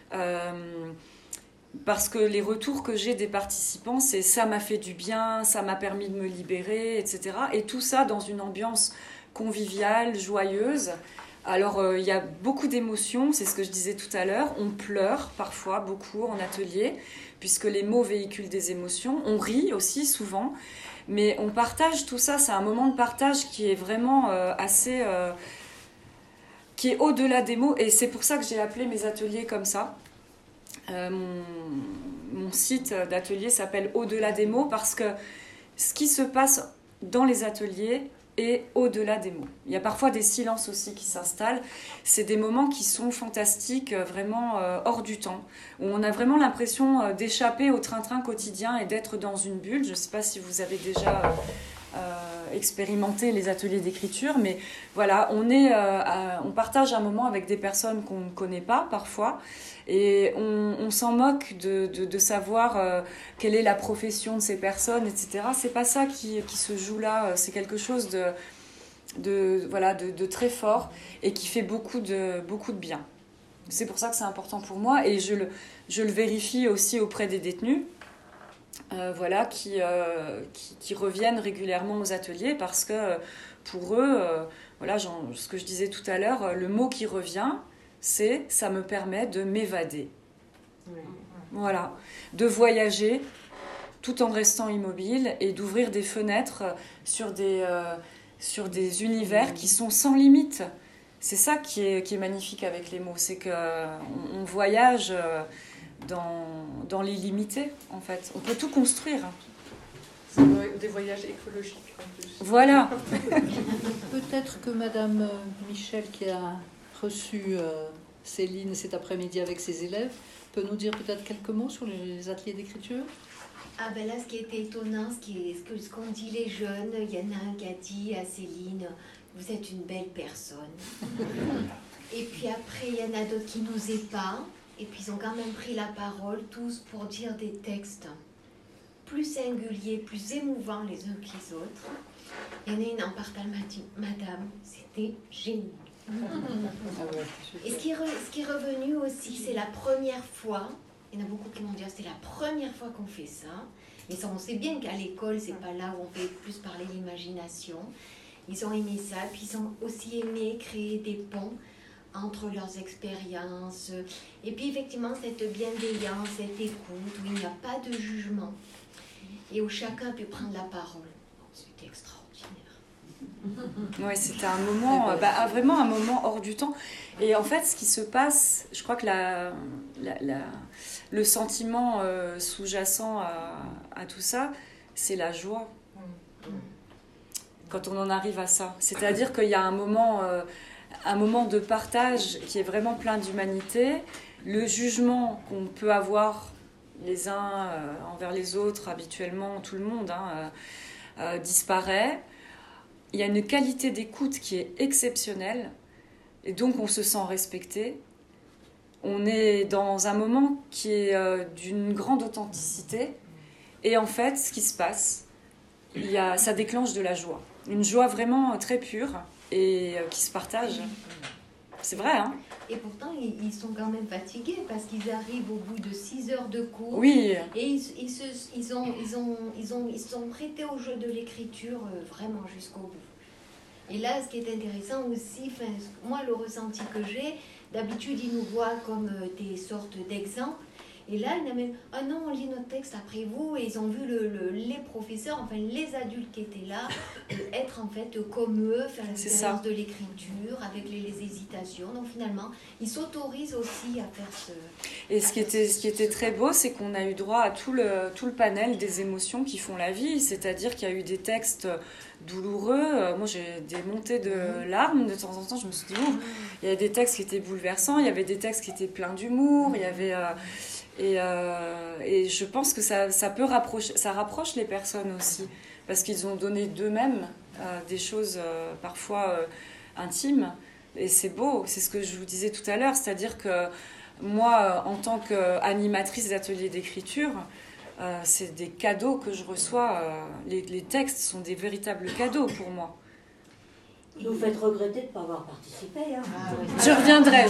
les retours que j'ai des participants, c'est ça m'a fait du bien, ça m'a permis de me libérer, etc. Et tout ça dans une ambiance conviviale, joyeuse. Alors il y a beaucoup d'émotions, c'est ce que je disais tout à l'heure. On pleure parfois beaucoup en atelier, puisque les mots véhiculent des émotions. On rit aussi souvent, mais on partage tout ça. C'est un moment de partage qui est vraiment assez... qui est au-delà des mots. Et c'est pour ça que j'ai appelé mes ateliers comme ça. Mon site d'atelier s'appelle Au-delà des mots, parce que ce qui se passe dans les ateliers est au-delà des mots. Il y a parfois des silences aussi qui s'installent. C'est des moments qui sont fantastiques, vraiment hors du temps, où on a vraiment l'impression d'échapper au train-train quotidien et d'être dans une bulle. Je ne sais pas si vous avez déjà expérimenter les ateliers d'écriture, mais voilà, on partage un moment avec des personnes qu'on ne connaît pas parfois, et on s'en moque de savoir quelle est la profession de ces personnes, etc. C'est pas ça qui se joue là, c'est quelque chose de très fort et qui fait beaucoup de bien. C'est pour ça que c'est important pour moi, et je le vérifie aussi auprès des détenus. Qui reviennent régulièrement aux ateliers, parce que pour eux, ce que je disais tout à l'heure, le mot qui revient, c'est « ça me permet de m'évader ». Voilà, de voyager tout en restant immobile et d'ouvrir des fenêtres sur des univers qui sont sans limite. C'est ça qui est magnifique avec les mots, c'est qu'on voyage... dans l'illimité, en fait. On peut tout construire. C'est des voyages écologiques, en plus. Voilà. Peut-être que Madame Michel, qui a reçu Céline cet après-midi avec ses élèves, peut nous dire peut-être quelques mots sur les ateliers d'écriture. Ah ben là, ce qui était étonnant, ce qu'ont dit les jeunes, il y en a un qui a dit à Céline, vous êtes une belle personne. Et puis après, il y en a d'autres qui n'osaient pas. Et puis ils ont quand même pris la parole, tous, pour dire des textes plus singuliers, plus émouvants les uns que les autres. Il y en a une en partant, m'a dit, Madame, c'était génial. Et ce qui est revenu aussi, c'est la première fois, il y en a beaucoup qui m'ont dit, c'est la première fois qu'on fait ça. Et ça, on sait bien qu'à l'école, c'est pas là où on fait plus parler l'imagination. Ils ont aimé ça, puis ils ont aussi aimé créer des ponts entre leurs expériences, et puis effectivement cette bienveillance, cette écoute, où il n'y a pas de jugement, et où chacun peut prendre la parole. C'était extraordinaire. Oui, c'était un moment, vraiment un moment hors du temps. Et en fait, ce qui se passe, je crois que le sentiment sous-jacent à tout ça, c'est la joie. Quand on en arrive à ça. C'est-à-dire qu'il y a un moment de partage qui est vraiment plein d'humanité. Le jugement qu'on peut avoir les uns envers les autres, habituellement, tout le monde, disparaît. Il y a une qualité d'écoute qui est exceptionnelle, et donc on se sent respecté. On est dans un moment qui est d'une grande authenticité, et en fait, ce qui se passe, ça déclenche de la joie. Une joie vraiment très pure, et qui se partagent. C'est vrai, hein? Et pourtant, ils sont quand même fatigués, parce qu'ils arrivent au bout de 6 heures de cours. Oui. Et ils sont prêtés au jeu de l'écriture vraiment jusqu'au bout. Et là, ce qui est intéressant aussi, moi, le ressenti que j'ai, d'habitude, ils nous voient comme des sortes d'exemples. Et là, il y a même, ah non, on lit notre texte après vous, et ils ont vu les professeurs, enfin les adultes qui étaient là, être en fait comme eux, faire l'expérience de l'écriture, avec les hésitations. Donc finalement, ils s'autorisent aussi à faire ce... Et ce qui était très beau, c'est qu'on a eu droit à tout le panel des émotions qui font la vie, c'est-à-dire qu'il y a eu des textes douloureux. Moi, j'ai des montées de larmes de temps en temps. Je me suis dit, il y avait des textes qui étaient bouleversants, il y avait des textes qui étaient pleins d'humour, il y avait... Et je pense que ça rapproche les personnes aussi, parce qu'ils ont donné d'eux-mêmes des choses parfois intimes, et c'est beau. C'est ce que je vous disais tout à l'heure, c'est-à-dire que moi, en tant qu'animatrice d'ateliers d'écriture, c'est des cadeaux que je reçois. Les textes sont des véritables cadeaux pour moi. Vous faites regretter de ne pas avoir participé. Hein. Je reviendrai.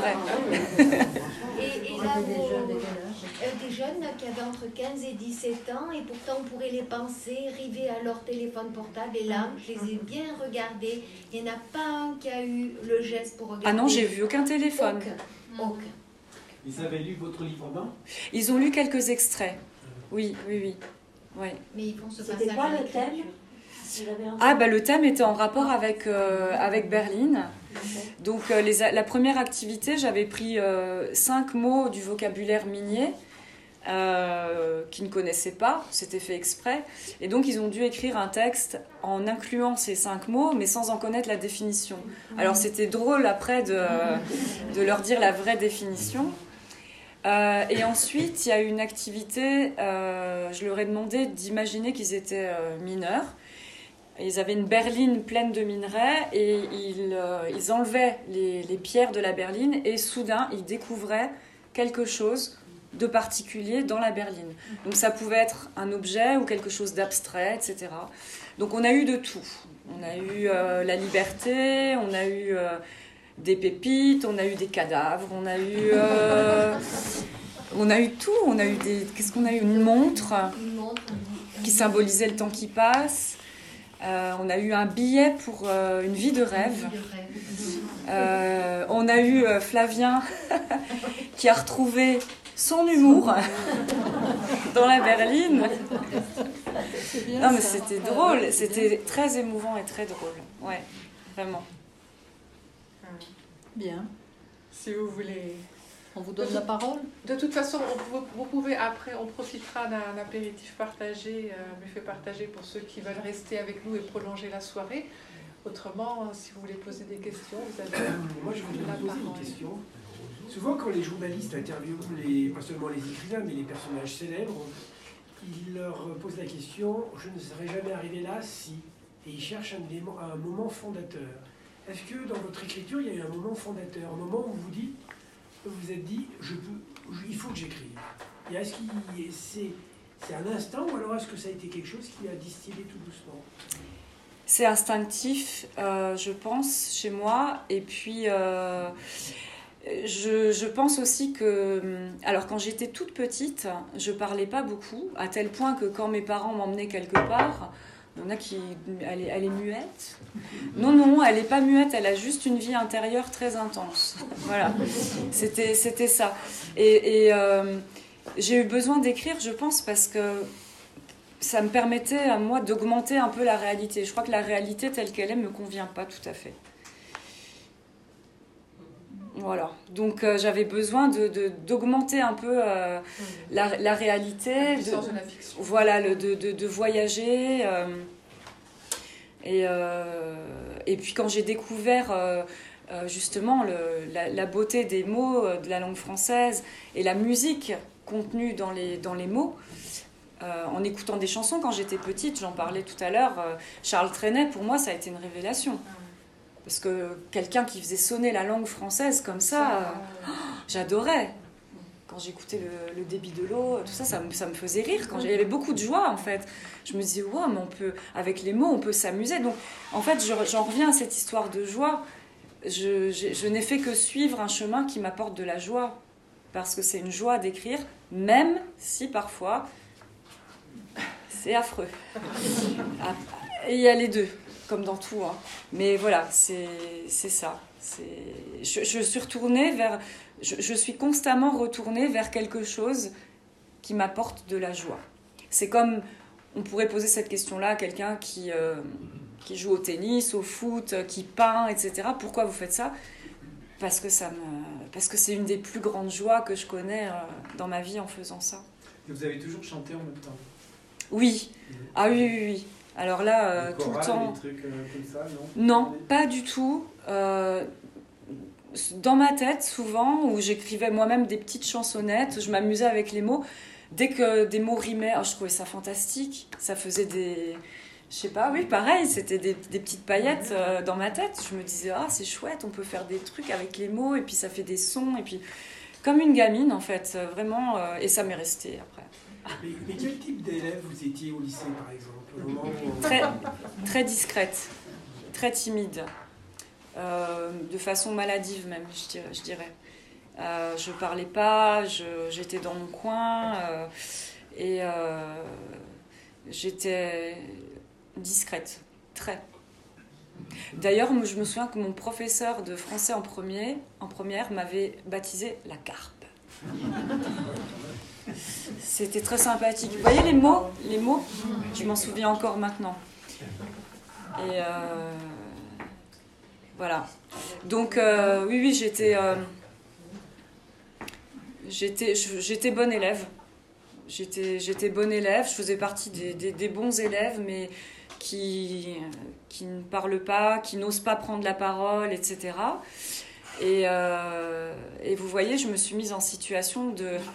Et là, des jeunes qui avaient entre 15 et 17 ans, et pourtant on pourrait les penser rivés à leur téléphone portable. Et là, je les ai bien regardés. Il n'y en a pas un qui a eu le geste pour regarder. Ah non, j'ai vu aucun téléphone. Aucun. Ils avaient lu votre livre blanc? Ils ont lu quelques extraits. Oui. Ouais. Mais ils font ce C'était passage quoi à le l'écriture. thème? Le thème était en rapport avec Berline. Donc la première activité, j'avais pris 5 mots du vocabulaire minier qu'ils ne connaissaient pas, c'était fait exprès. Et donc ils ont dû écrire un texte en incluant ces 5 mots, mais sans en connaître la définition. Alors c'était drôle après de leur dire la vraie définition. Et ensuite, il y a eu une activité, je leur ai demandé d'imaginer qu'ils étaient mineurs. Ils avaient une berline pleine de minerais et ils enlevaient les pierres de la berline et soudain, ils découvraient quelque chose de particulier dans la berline. Donc ça pouvait être un objet ou quelque chose d'abstrait, etc. Donc on a eu de tout. On a eu la liberté, on a eu des pépites, on a eu des cadavres, on a eu tout. On a eu qu'est-ce qu'on a eu? Une montre qui symbolisait le temps qui passe. On a eu un billet pour une vie de rêve. On a eu Flavien qui a retrouvé son humour dans la berline. Non mais c'était drôle, c'était très émouvant et très drôle. Ouais, vraiment. Bien. Si vous voulez. On vous donne la parole. De toute façon, vous pouvez après, on profitera d'un apéritif partagé, buffet partagé pour ceux qui veulent rester avec nous et prolonger la soirée. Autrement, si vous voulez poser des questions, vous avez Moi, je voudrais la vous poser parole. une question. Souvent, quand les journalistes interviewent, pas seulement les écrivains, mais les personnages célèbres, ils leur posent la question « Je ne serais jamais arrivé là si… » Et ils cherchent un moment fondateur. Est-ce que dans votre écriture, il y a eu un moment fondateur, un moment où vous vous êtes dit « il faut que j'écrive ». Est-ce que c'est un instant ou alors est-ce que ça a été quelque chose qui a distillé tout doucement? C'est instinctif, je pense, chez moi. Et puis, je pense aussi que... Alors, quand j'étais toute petite, je parlais pas beaucoup, à tel point que quand mes parents m'emmenaient quelque part, il y en a qui... Elle est muette. Non, elle n'est pas muette, elle a juste une vie intérieure très intense. Voilà, c'était ça. Et j'ai eu besoin d'écrire, je pense, parce que ça me permettait à moi d'augmenter un peu la réalité. Je crois que la réalité telle qu'elle est ne me convient pas tout à fait. Voilà. Donc j'avais besoin d'augmenter un peu la réalité. Le sens de la fiction. Voilà, de voyager. Et puis quand j'ai découvert justement la beauté des mots de la langue française et la musique contenue dans les mots, en écoutant des chansons quand j'étais petite, j'en parlais tout à l'heure, Charles Trenet, pour moi, ça a été une révélation. Parce que quelqu'un qui faisait sonner la langue française comme ça, j'adorais. Quand j'écoutais le débit de l'eau, tout ça, ça me faisait rire. Il y avait beaucoup de joie, en fait. Je me disais, wow, mais avec les mots, on peut s'amuser. Donc, en fait, j'en reviens à cette histoire de joie. Je n'ai fait que suivre un chemin qui m'apporte de la joie. Parce que c'est une joie d'écrire, même si parfois... C'est affreux. Et il y a les deux, comme dans tout. Hein. Mais voilà, c'est ça. Je suis retournée vers... Je suis constamment retournée vers quelque chose qui m'apporte de la joie. C'est comme... On pourrait poser cette question-là à quelqu'un qui joue au tennis, au foot, qui peint, etc. Pourquoi vous faites ça ? Parce que c'est une des plus grandes joies que je connais dans ma vie en faisant ça. Et vous avez toujours chanté en même temps? Oui. Ah oui. Alors là, tout le temps... Des trucs comme ça, non, pas du tout. Dans ma tête, souvent, où j'écrivais moi-même des petites chansonnettes, je m'amusais avec les mots. Dès que des mots rimaient, je trouvais ça fantastique. Ça faisait des... Je sais pas, oui, pareil, c'était des petites paillettes dans ma tête. Je me disais, c'est chouette, on peut faire des trucs avec les mots, et puis ça fait des sons, et puis... Comme une gamine, en fait, vraiment, et ça m'est resté après. Mais quel type d'élève vous étiez au lycée, par exemple, au moment où... Très discrète, très timide, de façon maladive même, je dirais. Je parlais pas, j'étais dans mon coin et j'étais discrète, très. D'ailleurs, je me souviens que mon professeur de français en première m'avait baptisé la carpe. C'était très sympathique. Vous voyez les mots, je m'en souviens encore maintenant. Et voilà. Donc oui, j'étais bonne élève. J'étais bonne élève. Je faisais partie des bons élèves, mais qui ne parlent pas, qui n'osent pas prendre la parole, etc. Et vous voyez, je me suis mise en situation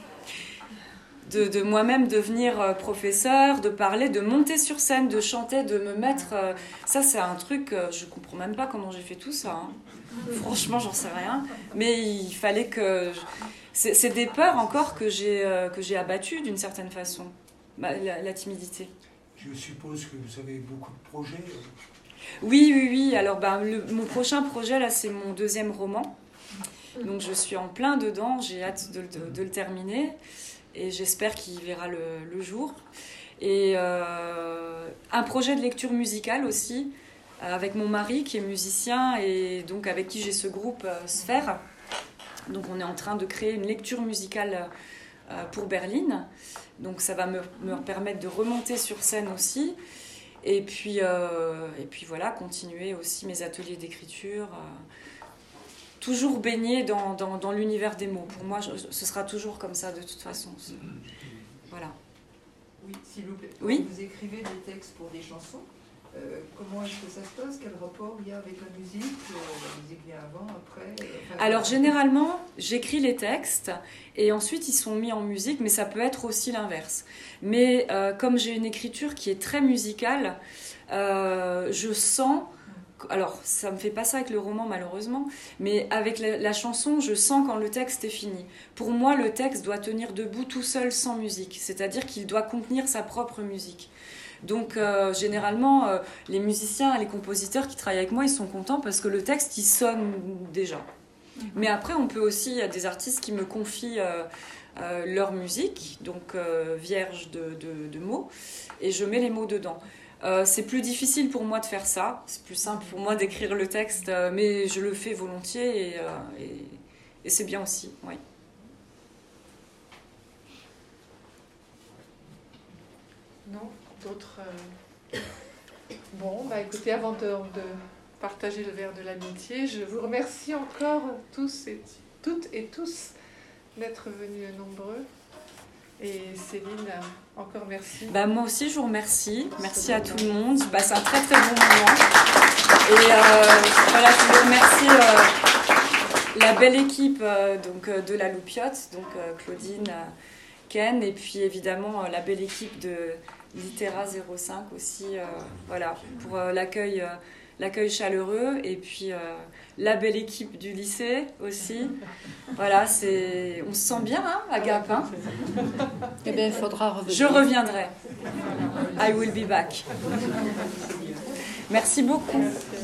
de moi-même devenir professeur, de parler, de monter sur scène, de chanter, de me mettre... ça, c'est un truc, je ne comprends même pas comment j'ai fait tout ça. Hein. Franchement, j'en sais rien. Mais il fallait que... C'est des peurs encore que j'ai abattues d'une certaine façon, la timidité. Je suppose que vous avez beaucoup de projets. Oui. Alors, mon prochain projet, là, c'est mon 2e roman. Donc, je suis en plein dedans. J'ai hâte de le terminer. Et j'espère qu'il verra le jour. Et un projet de lecture musicale aussi, avec mon mari qui est musicien et donc avec qui j'ai ce groupe Sphère. Donc, on est en train de créer une lecture musicale pour Berlin. Donc ça va me permettre de remonter sur scène aussi. Et puis voilà, continuer aussi mes ateliers d'écriture. Toujours baigner dans l'univers des mots. Pour moi, ce sera toujours comme ça de toute façon. Voilà. Oui, s'il vous plaît. Oui. Quand vous écrivez des textes pour des chansons, comment est-ce que ça se passe? Quel rapport il y a avec la musique? La musique vient avant, après? Alors généralement, j'écris les textes et ensuite ils sont mis en musique, mais ça peut être aussi l'inverse. Mais comme j'ai une écriture qui est très musicale, je sens... Alors, ça ne me fait pas ça avec le roman malheureusement, mais avec la chanson, je sens quand le texte est fini. Pour moi, le texte doit tenir debout tout seul sans musique, c'est-à-dire qu'il doit contenir sa propre musique. Donc généralement, les musiciens, les compositeurs qui travaillent avec moi, ils sont contents parce que le texte, il sonne déjà. Mais après, on peut aussi, il y a des artistes qui me confient leur musique, donc vierge de mots, et je mets les mots dedans. C'est plus difficile pour moi de faire ça, c'est plus simple pour moi d'écrire le texte, mais je le fais volontiers et c'est bien aussi, oui. Non, d'autres... Bon, écoutez, avant de partager le verre de l'amitié, je vous remercie encore toutes et tous d'être venus nombreux. Et Céline, encore merci. Moi aussi, je vous remercie. Merci à tout le monde. C'est un très très bon moment. Et voilà, je veux remercier la belle équipe de la Loupiote, donc Claudine, Ken, et puis évidemment la belle équipe de Littéra 05 aussi, voilà, pour l'accueil chaleureux, et puis la belle équipe du lycée aussi. Voilà, on se sent bien à Gap. Hein. Eh bien, il faudra revenir. Je reviendrai. I will be back. Merci beaucoup.